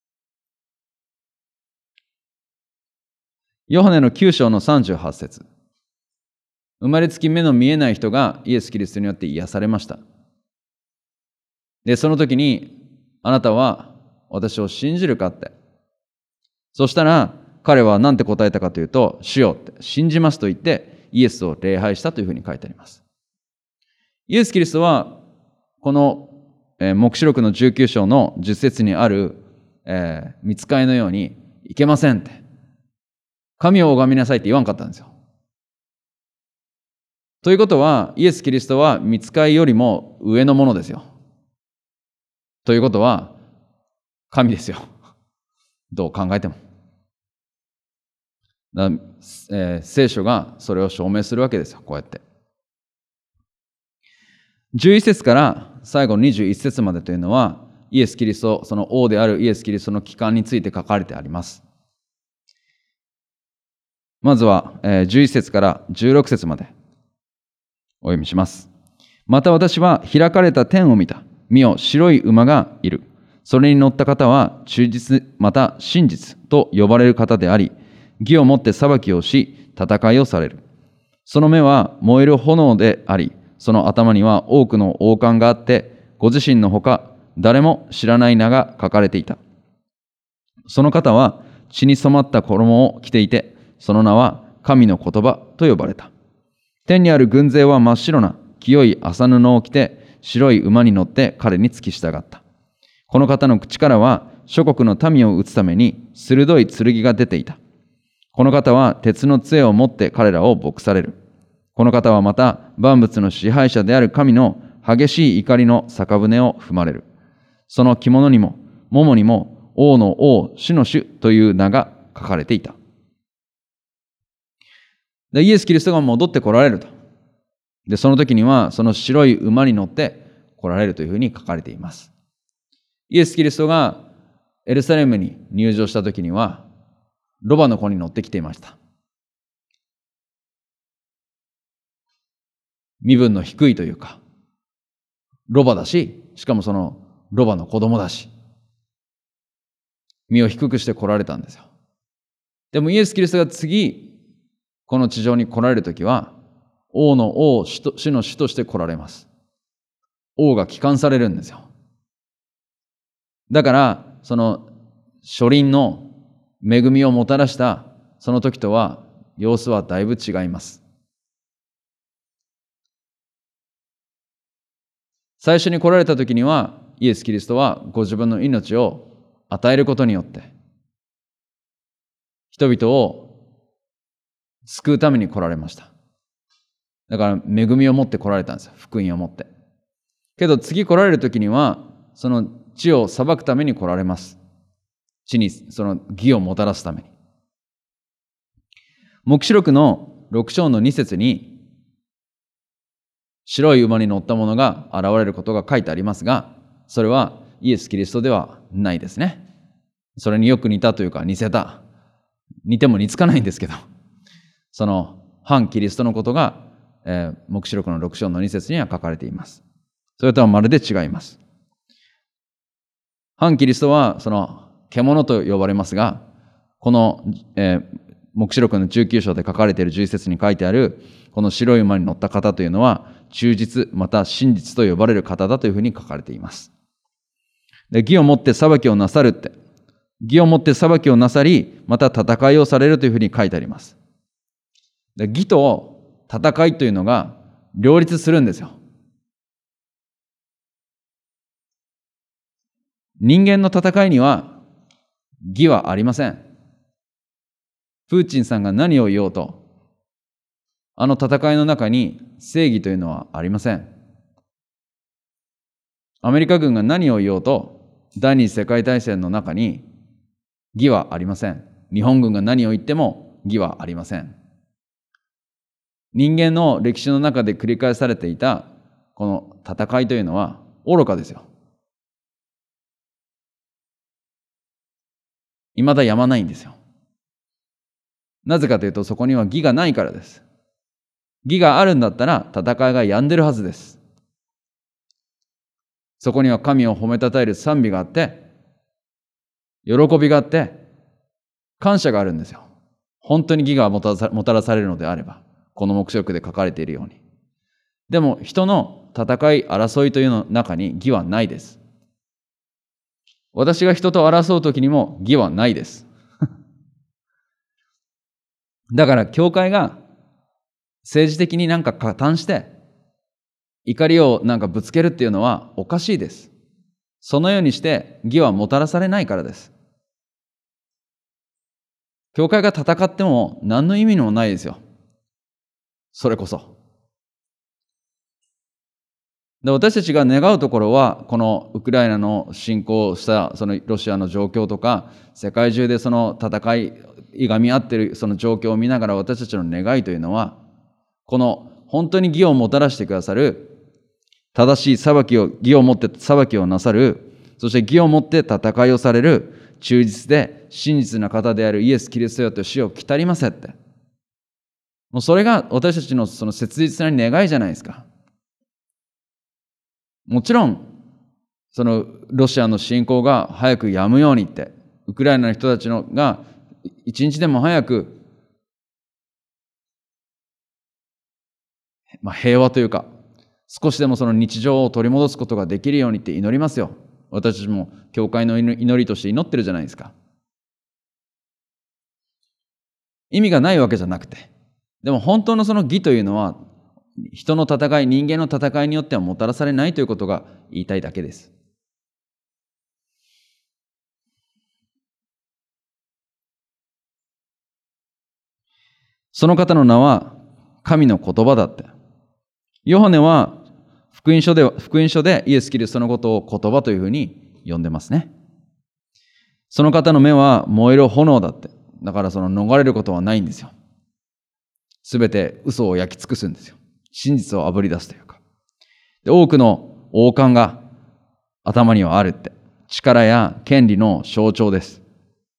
[SPEAKER 1] ヨハネの9章の38節。生まれつき目の見えない人がイエス・キリストによって癒されました。で、その時に、あなたは私を信じるかって。そしたら、彼は何て答えたかというと、主よって信じますと言ってイエスを礼拝したというふうに書いてあります。イエス・キリストはこの黙示録の19章の10節にある御使いのようにいけませんって、神を拝みなさいって言わんかったんですよ。ということはイエス・キリストは御使いよりも上のものですよ。ということは神ですよ。どう考えても。聖書がそれを証明するわけですよ。こうやって11節から最後21節までというのはイエス・キリスト、その王であるイエス・キリストの帰還について書かれてあります。まずは11節から16節までお読みします。また私は開かれた天を見た。見よ、白い馬がいる。それに乗った方は忠実また真実と呼ばれる方であり、義をもって裁きをし、戦いをされる。その目は燃える炎であり、その頭には多くの王冠があって、ご自身のほか誰も知らない名が書かれていた。その方は血に染まった衣を着ていて、その名は神の言葉と呼ばれた。天にある軍勢は真っ白な清い麻布を着て、白い馬に乗って彼に付き従った。この方の口からは諸国の民を打つために鋭い剣が出ていた。この方は鉄の杖を持って彼らを牧される。この方はまた万物の支配者である神の激しい怒りの酒舟を踏まれる。その着物にも、桃にも、王の王、主の主という名が書かれていた。で、イエス・キリストが戻って来られると。で、その時には、その白い馬に乗って来られるというふうに書かれています。イエス・キリストがエルサレムに入場した時には、ロバの子に乗ってきていました。身分の低いというか、ロバだし、しかもそのロバの子供だし、身を低くして来られたんですよ。でもイエス・キリストが次、この地上に来られるときは、王の王、主の主として来られます。王が帰還されるんですよ。だから、その初臨の恵みをもたらしたその時とは、様子はだいぶ違います。最初に来られた時には、イエス・キリストはご自分の命を与えることによって、人々を救うために来られました。だから恵みを持って来られたんですよ。福音を持って。けど次来られる時には、その地を裁くために来られます。地にその義をもたらすために。黙示録の6章の2節に、白い馬に乗った者が現れることが書いてありますが、それはイエス・キリストではないですね。それによく似たというか似せた。似ても似つかないんですけど、その反キリストのことが、黙示録の6章の2節には書かれています。それとはまるで違います。反キリストはその獣と呼ばれますが、この、黙示録の19章で書かれている11節に書いてあるこの白い馬に乗った方というのは忠実また真実と呼ばれる方だというふうに書かれています。で、義をもって裁きをなさるって、義をもって裁きをなさりまた戦いをされるというふうに書いてあります。で、義と戦いというのが両立するんですよ。人間の戦いには義はありません。プーチンさんが何を言おうと、あの戦いの中に正義というのはありません。アメリカ軍が何を言おうと、第二次世界大戦の中に義はありません。日本軍が何を言っても義はありません。人間の歴史の中で繰り返されていたこの戦いというのは愚かですよ。未だやまないんですよ。なぜかというと、そこには義がないからです。義があるんだったら戦いが止んでるはずです。そこには神を褒めたたえる賛美があって、喜びがあって、感謝があるんですよ。本当に義がもたらされるのであれば、この黙示録で書かれているように。でも人の戦い争いというの中に義はないです。私が人と争う時にも義はないです。だから教会が政治的になんか加担して怒りをなんかぶつけるっていうのはおかしいです。そのようにして義はもたらされないからです。教会が戦っても何の意味もないですよ。それこそ。で、私たちが願うところは、このウクライナの侵攻したそのロシアの状況とか、世界中でその戦い、いがみ合っているその状況を見ながら、私たちの願いというのは、この本当に義をもたらしてくださる、正しい義をもって裁きをなさる、そして義をもって戦いをされる、忠実で真実な方であるイエス・キリストよと死を来たりませって。もうそれが私たちのその切実な願いじゃないですか。もちろん、そのロシアの侵攻が早く止むようにって、ウクライナの人たちが一日でも早く、平和というか、少しでもその日常を取り戻すことができるようにって祈りますよ。私たちも教会の祈りとして祈ってるじゃないですか。意味がないわけじゃなくて、でも本当のその義というのは、人の戦い、人間の戦いによってはもたらされないということが言いたいだけです。その方の名は神の言葉だって。ヨハネは福音書でイエス・キリストのことを言葉というふうに呼んでますね。その方の目は燃える炎だって。だから逃れることはないんですよ。すべて嘘を焼き尽くすんですよ。真実をあぶり出すというか。で、多くの王冠が頭にはあるって。力や権利の象徴です。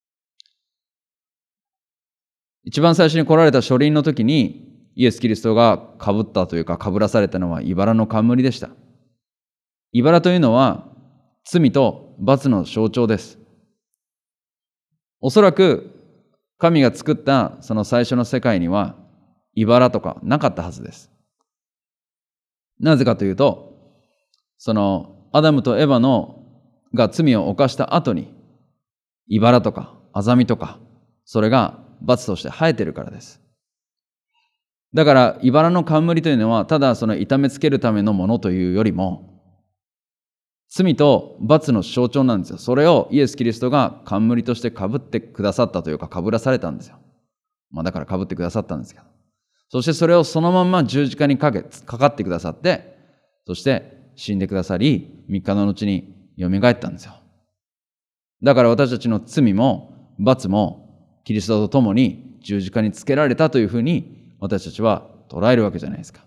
[SPEAKER 1] 一番最初に来られた初臨の時にイエス・キリストが被ったというか被らされたのは茨の冠でした。茨というのは罪と罰の象徴です。おそらく神が作ったその最初の世界には茨とかなかったはずです。なぜかというと、アダムとエバが罪を犯した後に茨とかアザミとかそれが罰として生えてるからです。だから茨の冠というのはただ痛めつけるためのものというよりも罪と罰の象徴なんですよ。それをイエス・キリストが冠として被ってくださったというか被らされたんですよ。だから被ってくださったんですけど。そしてそれをそのまんま十字架にかかってくださって、そして死んでくださり、3日の後によみがえったんですよ。だから私たちの罪も罰もキリストと共に十字架につけられたというふうに私たちは捉えるわけじゃないですか。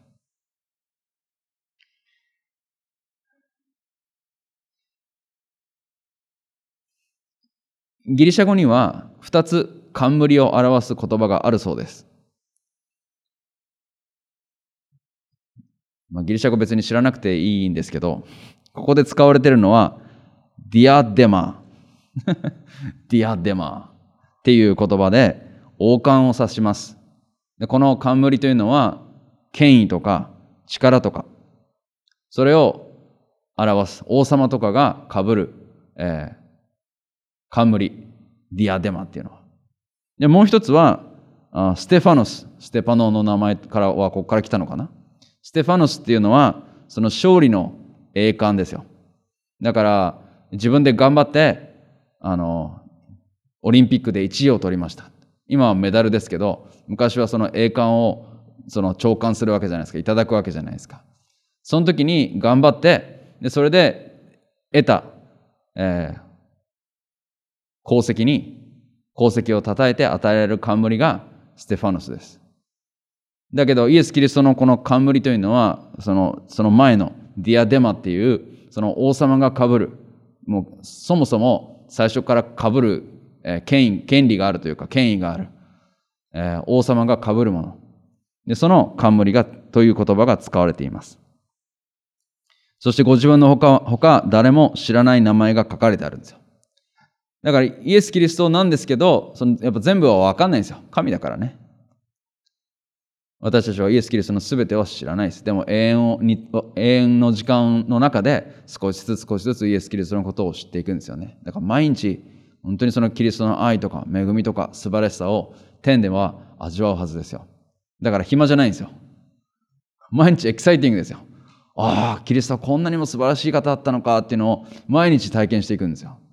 [SPEAKER 1] ギリシャ語には2つ冠を表す言葉があるそうです。ギリシャ語別に知らなくていいんですけど、ここで使われているのはディアデマディアデマっていう言葉で王冠を指します。で、この冠というのは権威とか力とかそれを表す王様とかが被る、冠ディアデマっていうのは。で、もう一つはステファノス、ステパノの名前からはここから来たのかな。ステファノスっていうのはその勝利の栄冠ですよ。だから自分で頑張ってオリンピックで1位を取りました。今はメダルですけど、昔はその栄冠を長官するわけじゃないですか。いただくわけじゃないですか。その時に頑張って、でそれで得た、功績をたたえて与えられる冠がステファノスです。だけどイエス・キリストのこの冠というのはその前のディアデマっていうその王様が被る、もうそもそも最初から被る、権利があるというか権威がある、王様が被るもので、その冠という言葉が使われています。そしてご自分のほか誰も知らない名前が書かれてあるんですよ。だからイエス・キリストなんですけど、やっぱ全部は分かんないんですよ。神だからね。私たちはイエス・キリストの全ては知らないです。でも永遠の時間の中で少しずつイエス・キリストのことを知っていくんですよね。だから毎日本当にそのキリストの愛とか恵みとか素晴らしさを天では味わうはずですよ。だから暇じゃないんですよ。毎日エキサイティングですよ。ああ、キリストはこんなにも素晴らしい方だったのかっていうのを毎日体験していくんですよ。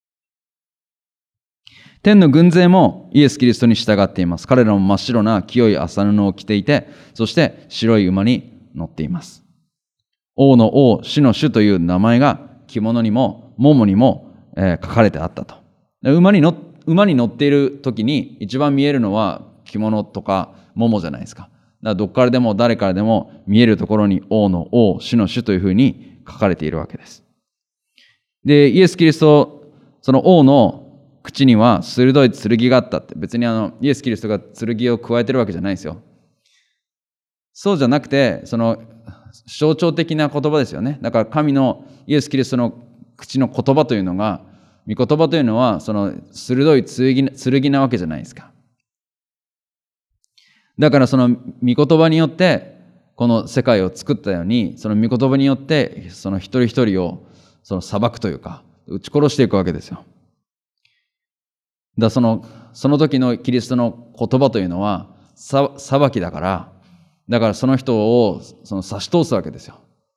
[SPEAKER 1] 天の軍勢もイエス・キリストに従っています。彼らも真っ白な清い麻布を着ていて、そして白い馬に乗っています。王の王、主の主という名前が着物にも桃にも、書かれてあったと。馬に乗っている時に一番見えるのは着物とか桃じゃないですか。だからどっからでも誰からでも見えるところに王の王、主の主というふうに書かれているわけです。で、イエス・キリスト、その王の口には鋭い剣があったって、別にイエス・キリストが剣を加えてるわけじゃないですよ。そうじゃなくて、その象徴的な言葉ですよね。だから神のイエス・キリストの口の言葉というのが、御言葉というのはその鋭い剣なわけじゃないですか。だからその御言葉によってこの世界を作ったように、その御言葉によってその一人一人を裁くというか撃ち殺していくわけですよ。だその時のキリストの言葉というのは裁きだから、だからその人を差し通すわけですよ。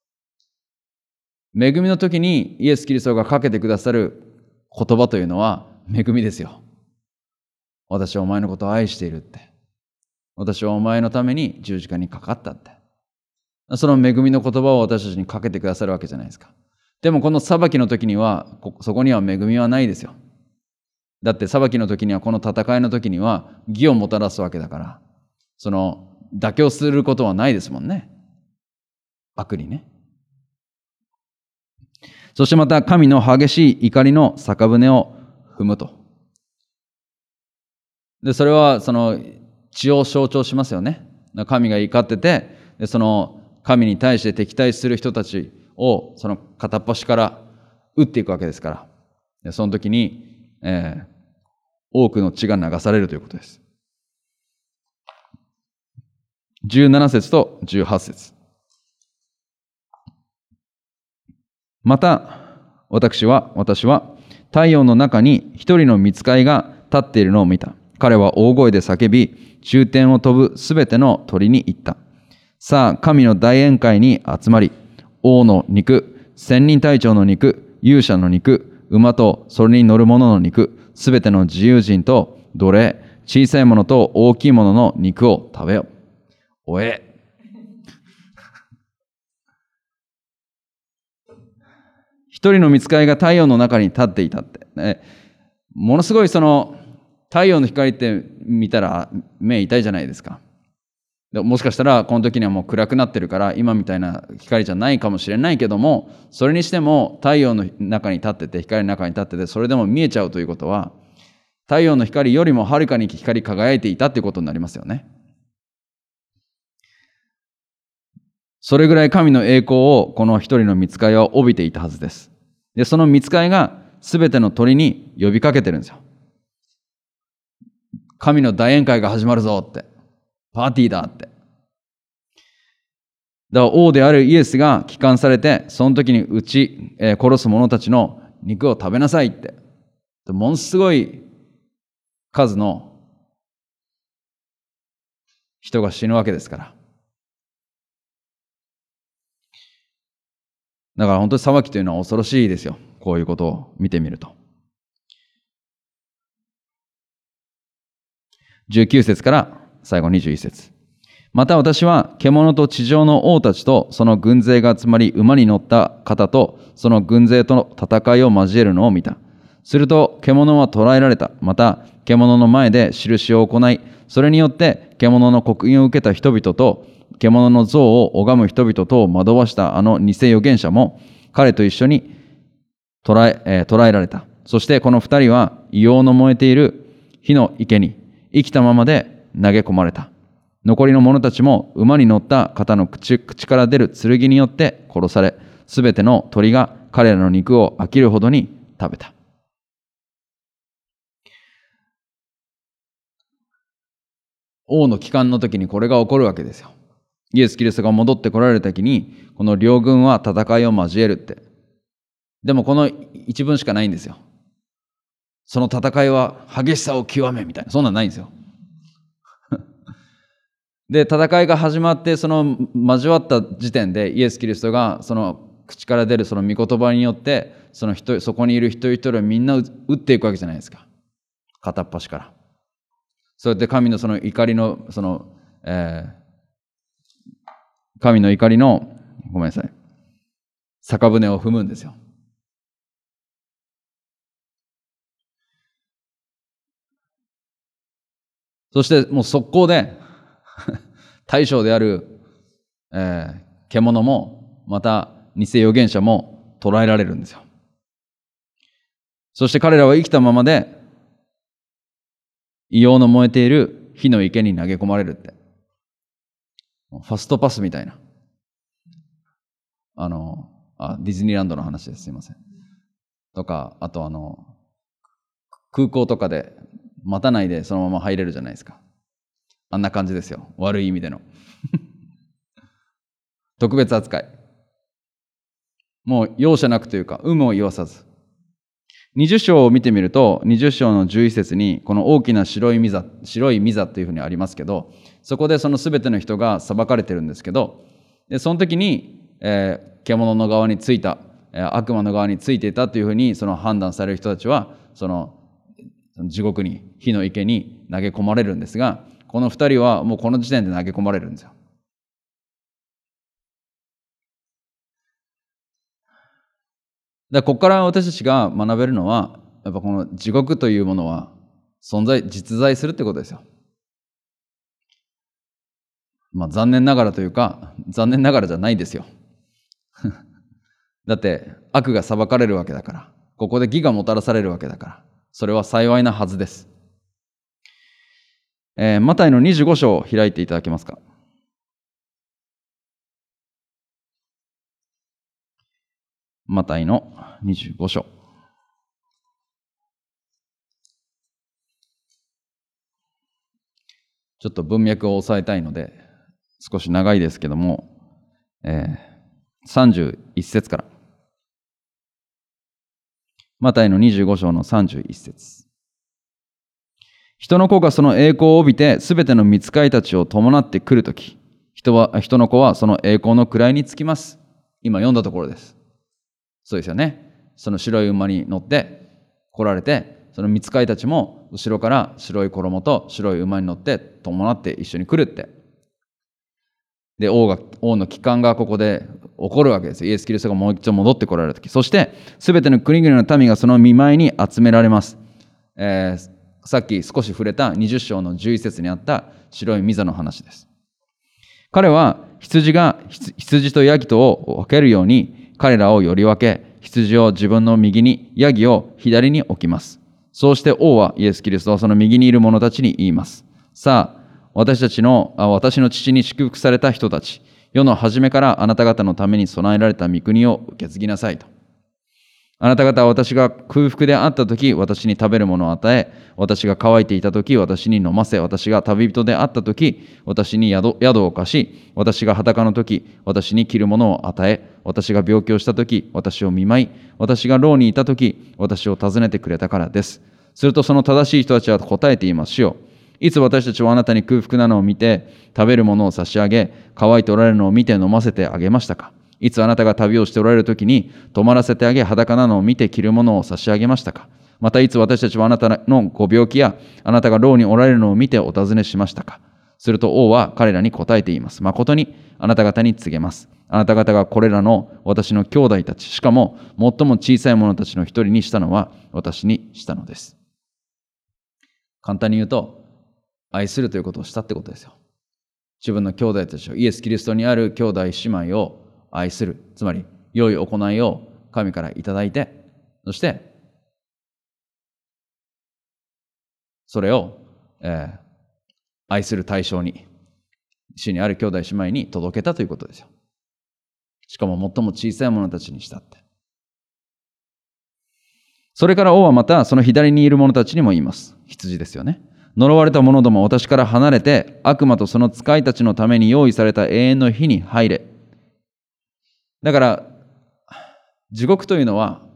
[SPEAKER 1] 恵みの時にイエス・キリストがかけてくださる言葉というのは恵みですよ。私はお前のことを愛しているって。私はお前のために十字架にかかったって。 その恵みの言葉を私たちにかけてくださるわけじゃないですか。でもこの裁きの時には、そこには恵みはないですよ。だって裁きの時には、この戦いの時には義をもたらすわけだから、その妥協することはないですもんね。悪にね。そしてまた神の激しい怒りの逆舟を踏むと。で、それはその血を象徴しますよね。神が怒ってて、でその神に対して敵対する人たちをその片っ端から撃っていくわけですから。でその時に、多くの血が流されるということです。17節と18節。また私は太陽の中に一人の御使いが立っているのを見た。彼は大声で叫び、中天を飛ぶすべての鳥に言った。さあ、神の大宴会に集まり、王の肉、千人隊長の肉、勇者の肉、馬とそれに乗る者の肉、すべての自由人と奴隷、小さいものと大きいものの肉を食べよ。おえ。一人の御使いが太陽の中に立っていたって、ね。ものすごいその太陽の光って見たら目痛いじゃないですか。もしかしたらこの時にはもう暗くなってるから今みたいな光じゃないかもしれないけども、それにしても太陽の中に立ってて、光の中に立ってて、それでも見えちゃうということは、太陽の光よりもはるかに光り輝いていたということになりますよね。それぐらい神の栄光をこの一人の御使いは帯びていたはずです。で、その御使いがすべての鳥に呼びかけてるんですよ。神の大宴会が始まるぞって。パーティーだって。だから王であるイエスが帰還されて、その時に殺す者たちの肉を食べなさいって。ものすごい数の人が死ぬわけですから。だから本当に裁きというのは恐ろしいですよ。こういうことを見てみると。19節から最後21節。また私は獣と地上の王たちとその軍勢が集まり、馬に乗った方とその軍勢との戦いを交えるのを見た。すると獣は捕らえられた。また獣の前で印を行い、それによって獣の刻印を受けた人々と獣の像を拝む人々とを惑わしたあの偽預言者も彼と一緒に捕らえられた。そしてこの二人は異様の燃えている火の池に生きたままで投げ込まれた。残りの者たちも馬に乗った方の口から出る剣によって殺され、すべての鳥が彼らの肉を飽きるほどに食べた。王の帰還の時にこれが起こるわけですよ。イエス・キリストが戻ってこられる時に、この両軍は戦いを交えるって。でもこの一文しかないんですよ。その戦いは激しさを極めみたいな、そんなんないんですよ。で、戦いが始まって、その交わった時点でイエス・キリストがその口から出るその御言葉によって、そこにいる一人一人をみんな撃っていくわけじゃないですか。片っ端から。そうやって神のその怒りの、神の怒りの、ごめんなさい、逆舟を踏むんですよ。そしてもう速攻で大将である、獣もまた偽預言者も捕らえられるんですよ。そして彼らは生きたままで異様の燃えている火の池に投げ込まれるって。ファストパスみたいな。ディズニーランドの話です。すいません。とか、あと空港とかで待たないでそのまま入れるじゃないですか。あんな感じですよ。悪い意味での。特別扱い。もう容赦なくというか、有無を言わさず。20章を見てみると、20章の11節に、この大きな白い御座というふうにありますけど、そこでその全ての人が裁かれてるんですけど、でその時に、獣の側についた、悪魔の側についていたというふうにその判断される人たちは、その地獄に、火の池に投げ込まれるんですが、この2人はもうこの時点で投げ込まれるんですよ。 からここから私たちが学べるのは、やっぱこの地獄というものは実在するってことですよ。残念ながらというか、残念ながらじゃないですよ。だって悪が裁かれるわけだから、ここで義がもたらされるわけだから、それは幸いなはずです。マタイの25章を開いていただけますか。マタイの25章。ちょっと文脈を押さえたいので、少し長いですけども、31節から。マタイの25章の31節。人の子がその栄光を帯びて、すべての御使いたちを伴ってくるとき、人の子はその栄光の位につきます。今読んだところです。そうですよね。その白い馬に乗って来られて、その御使いたちも後ろから白い衣と白い馬に乗って伴って一緒に来るって。で、王の帰還がここで起こるわけです。イエス・キリストがもう一度戻って来られるとき。そして、すべての国々の民がその見舞いに集められます。さっき少し触れた20章の11節にあった白い御座の話です。彼は羊とヤギとを分けるように彼らをより分け、羊を自分の右に、ヤギを左に置きます。そうして王はイエス・キリストはその右にいる者たちに言います。さあ、私の父に祝福された人たち、世の初めからあなた方のために備えられた御国を受け継ぎなさいと。あなた方は私が空腹であったとき、私に食べるものを与え、私が乾いていたとき、私に飲ませ、私が旅人であったとき、私に宿を貸し、私が裸のとき、私に着るものを与え、私が病気をしたとき、私を見舞い、私が牢にいたとき、私を訪ねてくれたからです。するとその正しい人たちは答えています。主よ、いつ私たちはあなたに空腹なのを見て、食べるものを差し上げ、乾いておられるのを見て飲ませてあげましたか。いつあなたが旅をしておられるときに泊まらせてあげ、裸なのを見て着るものを差し上げましたか。またいつ私たちはあなたのご病気やあなたが牢におられるのを見てお尋ねしましたか。すると王は彼らに答えています。誠にあなた方に告げます。あなた方がこれらの私の兄弟たち、しかも最も小さい者たちの一人にしたのは私にしたのです。簡単に言うと、愛するということをしたってことですよ。自分の兄弟たちを、イエス・キリストにある兄弟姉妹を愛する。つまり、良い行いを神からいただいて、そして、それを、愛する対象に、主にある兄弟姉妹に届けたということですよ。しかも最も小さい者たちにしたって。それから王はまたその左にいる者たちにも言います。羊ですよね。呪われた者ども私から離れて、悪魔とその使いたちのために用意された永遠の火に入れ。だから、地獄というのは、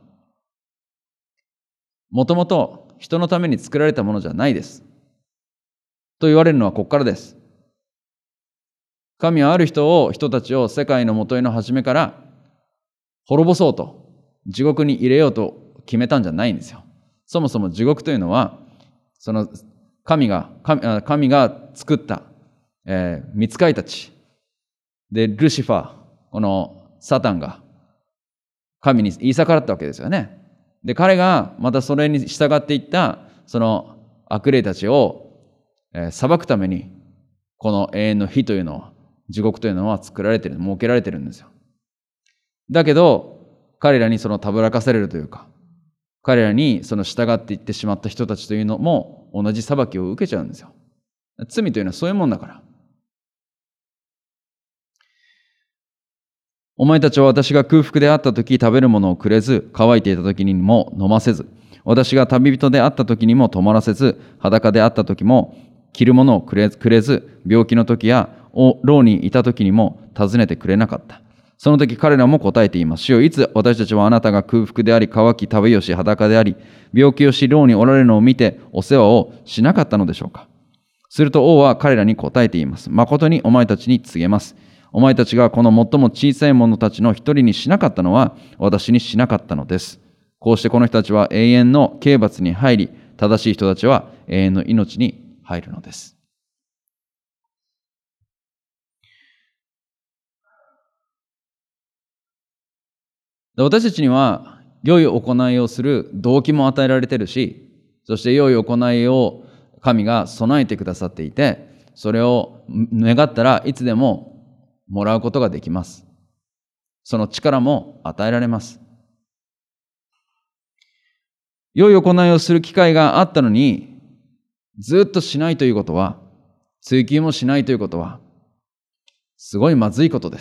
[SPEAKER 1] もともと人のために作られたものじゃないです。と言われるのはここからです。神はある人たちを世界の元への初めから滅ぼそうと、地獄に入れようと決めたんじゃないんですよ。そもそも地獄というのは、その神が作った、御使いたちで、ルシファー、このサタンが神に言い逆らったわけですよね。で、彼がまたそれに従っていったその悪霊たちを裁くために、この永遠の火というのは、地獄というのは設けられてるんですよ。だけど彼らにそのたぶらかされるというか、彼らにその従っていってしまった人たちというのも同じ裁きを受けちゃうんですよ。罪というのはそういうもんだから。お前たちは私が空腹であったとき食べるものをくれず、乾いていたときにも飲ませず、私が旅人であったときにも泊まらせず、裸であったときも着るものをくれず、病気のときや牢にいたときにも尋ねてくれなかった。その時彼らも答えています。主よ、いつ私たちはあなたが空腹であり、乾き食べよし裸であり、病気をし牢におられるのを見てお世話をしなかったのでしょうか。すると王は彼らに答えています。誠にお前たちに告げます。お前たちがこの最も小さい者たちの一人にしなかったのは私にしなかったのです。こうしてこの人たちは永遠の刑罰に入り、正しい人たちは永遠の命に入るのです。私たちには良い行いをする動機も与えられているし、そして良い行いを神が備えてくださっていて、それを願ったらいつでももらうことができます。その力も与えられます。良い行いをする機会があったのに、ずっとしないということは、追求もしないということは、すごいまずいことです。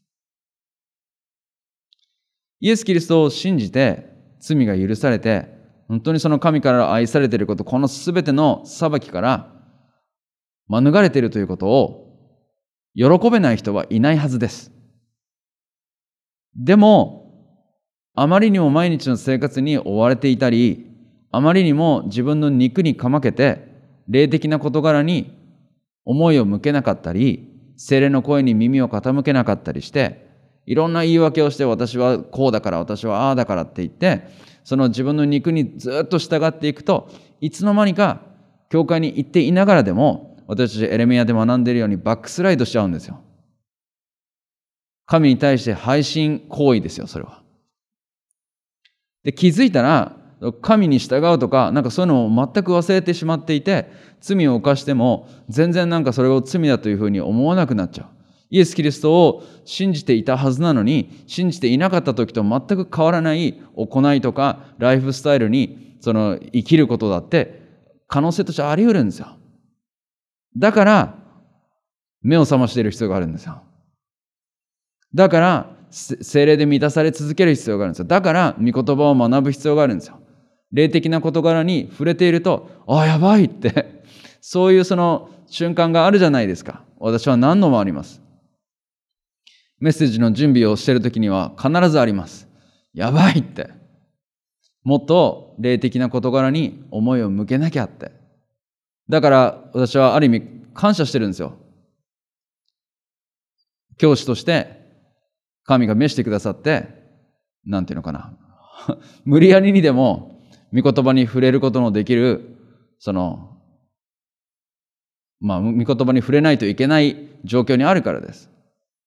[SPEAKER 1] イエス・キリストを信じて罪が許されて、本当にその神から愛されていること、このすべての裁きから免れているということを喜べない人はいないはずです。でも、あまりにも毎日の生活に追われていたり、あまりにも自分の肉にかまけて、霊的な事柄に思いを向けなかったり、聖霊の声に耳を傾けなかったりして、いろんな言い訳をして、私はこうだから、私はああだからって言って、その自分の肉にずっと従っていくと、いつの間にか教会に行っていながらでも、私たちエレミヤで学んでいるようにバックスライドしちゃうんですよ。神に対して背信行為ですよ、それは。で、気づいたら、神に従うとか、なんかそういうのを全く忘れてしまっていて、罪を犯しても、全然なんかそれを罪だというふうに思わなくなっちゃう。イエス・キリストを信じていたはずなのに、信じていなかった時と全く変わらない行いとか、ライフスタイルに、生きることだって、可能性としてあり得るんですよ。だから、目を覚ましている必要があるんですよ。だから、聖霊で満たされ続ける必要があるんですよ。だから、御言葉を学ぶ必要があるんですよ。霊的な事柄に触れていると、あ、やばいって、そういうその瞬間があるじゃないですか。私は何度もあります。メッセージの準備をしているときには必ずあります。やばいって。もっと霊的な事柄に思いを向けなきゃって。だから私はある意味感謝してるんですよ。教師として神が召してくださって、なんていうのかな。無理やりにでも御言葉に触れることのできる、御言葉に触れないといけない状況にあるからです。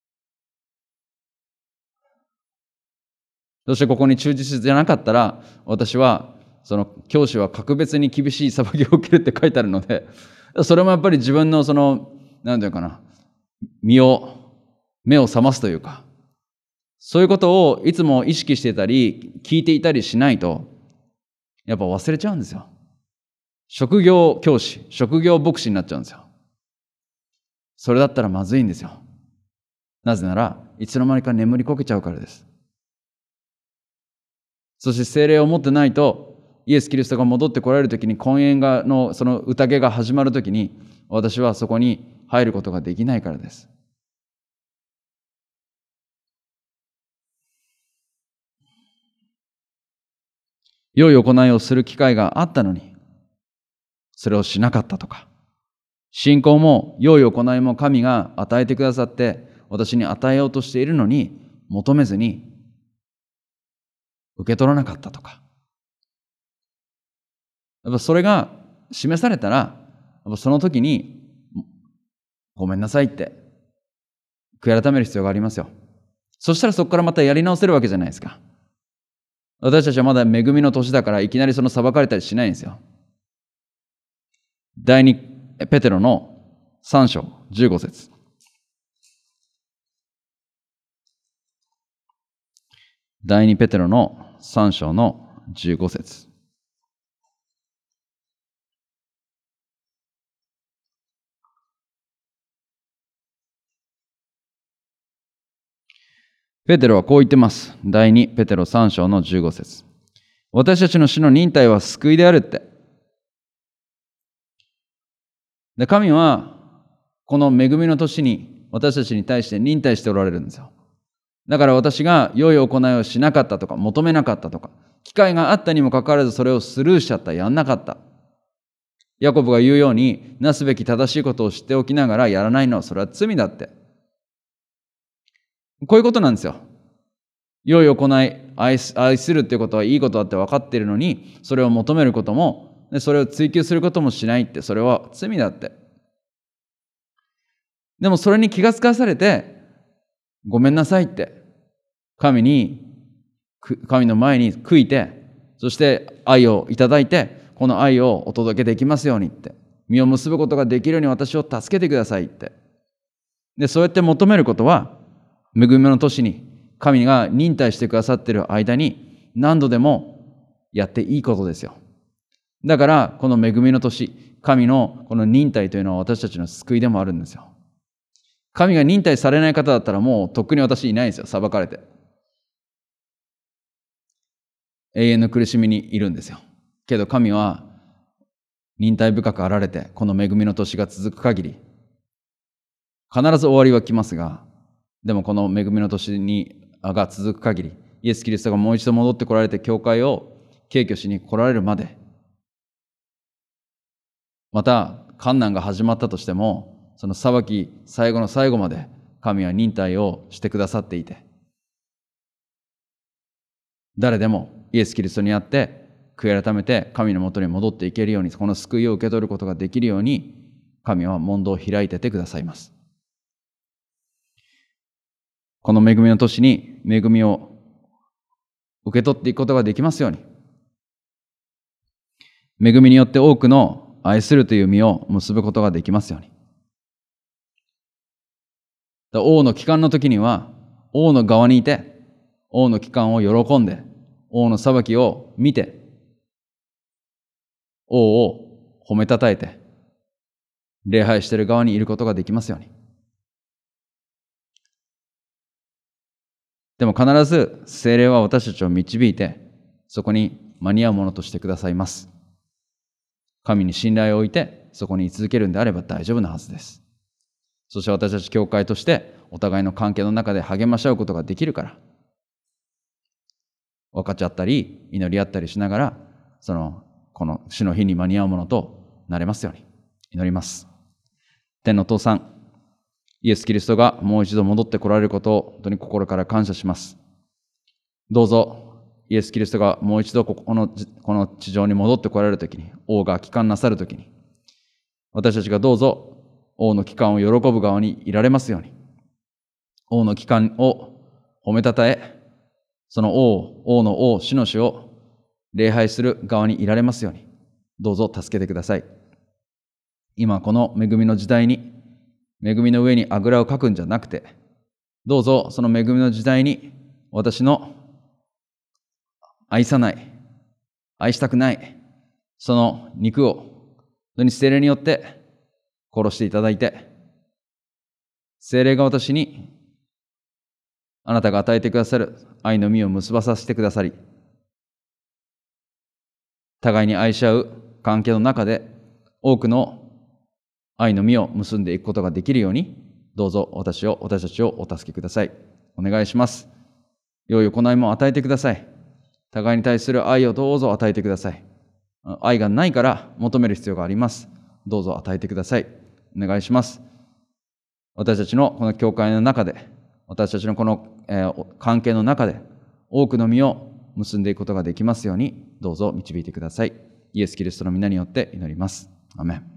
[SPEAKER 1] そしてここに忠実じゃなかったら、私は、教師は格別に厳しい裁きを受けるって書いてあるので、それもやっぱり自分のなんていうかな、目を覚ますというか、そういうことをいつも意識していたり、聞いていたりしないと、やっぱ忘れちゃうんですよ。職業教師、職業牧師になっちゃうんですよ。それだったらまずいんですよ。なぜなら、いつの間にか眠りこけちゃうからです。そして聖霊を持ってないと、イエス・キリストが戻ってこられるときに、婚宴のその宴が始まるときに、私はそこに入ることができないからです。良い行いをする機会があったのに、それをしなかったとか、信仰も良い行いも神が与えてくださって、私に与えようとしているのに、求めずに受け取らなかったとか。やっぱそれが示されたら、やっぱその時に、ごめんなさいって、悔い改める必要がありますよ。そしたらそこからまたやり直せるわけじゃないですか。私たちはまだ恵みの年だから、いきなり裁かれたりしないんですよ。第二ペテロの3章15節。第二ペテロの3章の15節。ペテロはこう言ってます。第二ペテロ3章の15節。私たちの主の忍耐は救いであるって。で、神はこの恵みの年に私たちに対して忍耐しておられるんですよ。だから私が良い行いをしなかったとか、求めなかったとか、機会があったにもかかわらずそれをスルーしちゃった、やんなかった。ヤコブが言うように、なすべき正しいことを知っておきながらやらないのはそれは罪だって。こういうことなんですよ。良い行い、愛するっていうことはいいことだって分かっているのに、それを求めることも、それを追求することもしないって、それは罪だって。でもそれに気がつかされて、ごめんなさいって、神に神の前に悔いて、そして愛をいただいて、この愛をお届けできますようにって、実を結ぶことができるように私を助けてくださいって。で、そうやって求めることは、恵みの年に神が忍耐してくださっている間に何度でもやっていいことですよ。だからこの恵みの年、神のこの忍耐というのは私たちの救いでもあるんですよ。神が忍耐されない方だったらもうとっくに私いないんですよ。裁かれて永遠の苦しみにいるんですよ。けど神は忍耐深くあられて、この恵みの年が続く限り必ず終わりは来ますが、でもこの恵みの年が続く限り、イエス・キリストがもう一度戻ってこられて教会を敬居しに来られるまで、また患難が始まったとしても、その裁き最後の最後まで神は忍耐をしてくださっていて、誰でもイエス・キリストにあって悔い改めて神のもとに戻っていけるように、この救いを受け取ることができるように、神は門戸を開いててくださいます。この恵みの年に恵みを受け取っていくことができますように、恵みによって多くの愛するという実を結ぶことができますように。王の帰還の時には王の側にいて、王の帰還を喜んで、王の裁きを見て、王を褒めたたえて礼拝している側にいることができますように。でも必ず聖霊は私たちを導いて、そこに間に合うものとしてくださいます。神に信頼を置いてそこに居続けるんであれば大丈夫なはずです。そして私たち教会としてお互いの関係の中で励まし合うことができるから、分かち合ったり祈り合ったりしながら、この主の日に間に合うものとなれますように祈ります。天の父さん、イエス・キリストがもう一度戻ってこられることを本当に心から感謝します。どうぞイエス・キリストがもう一度この地上に戻ってこられるときに、王が帰還なさるときに、私たちがどうぞ王の帰還を喜ぶ側にいられますように、王の帰還を褒めたたえ、その王の王、主の主を礼拝する側にいられますように、どうぞ助けてください。今この恵みの時代に、恵みの上にあぐらをかくんじゃなくて、どうぞその恵みの時代に私の愛さない、愛したくない、その肉を本当に聖霊によって殺していただいて、聖霊が私にあなたが与えてくださる愛の実を結ばさせてくださり、互いに愛し合う関係の中で多くの愛の実を結んでいくことができるように、どうぞ私たちをお助けください。お願いします。良い行いも与えてください。互いに対する愛をどうぞ与えてください。愛がないから求める必要があります。どうぞ与えてください。お願いします。私たちのこの教会の中で、私たちのこの、関係の中で多くの実を結んでいくことができますように、どうぞ導いてください。イエス・キリストの皆によって祈ります。アメン。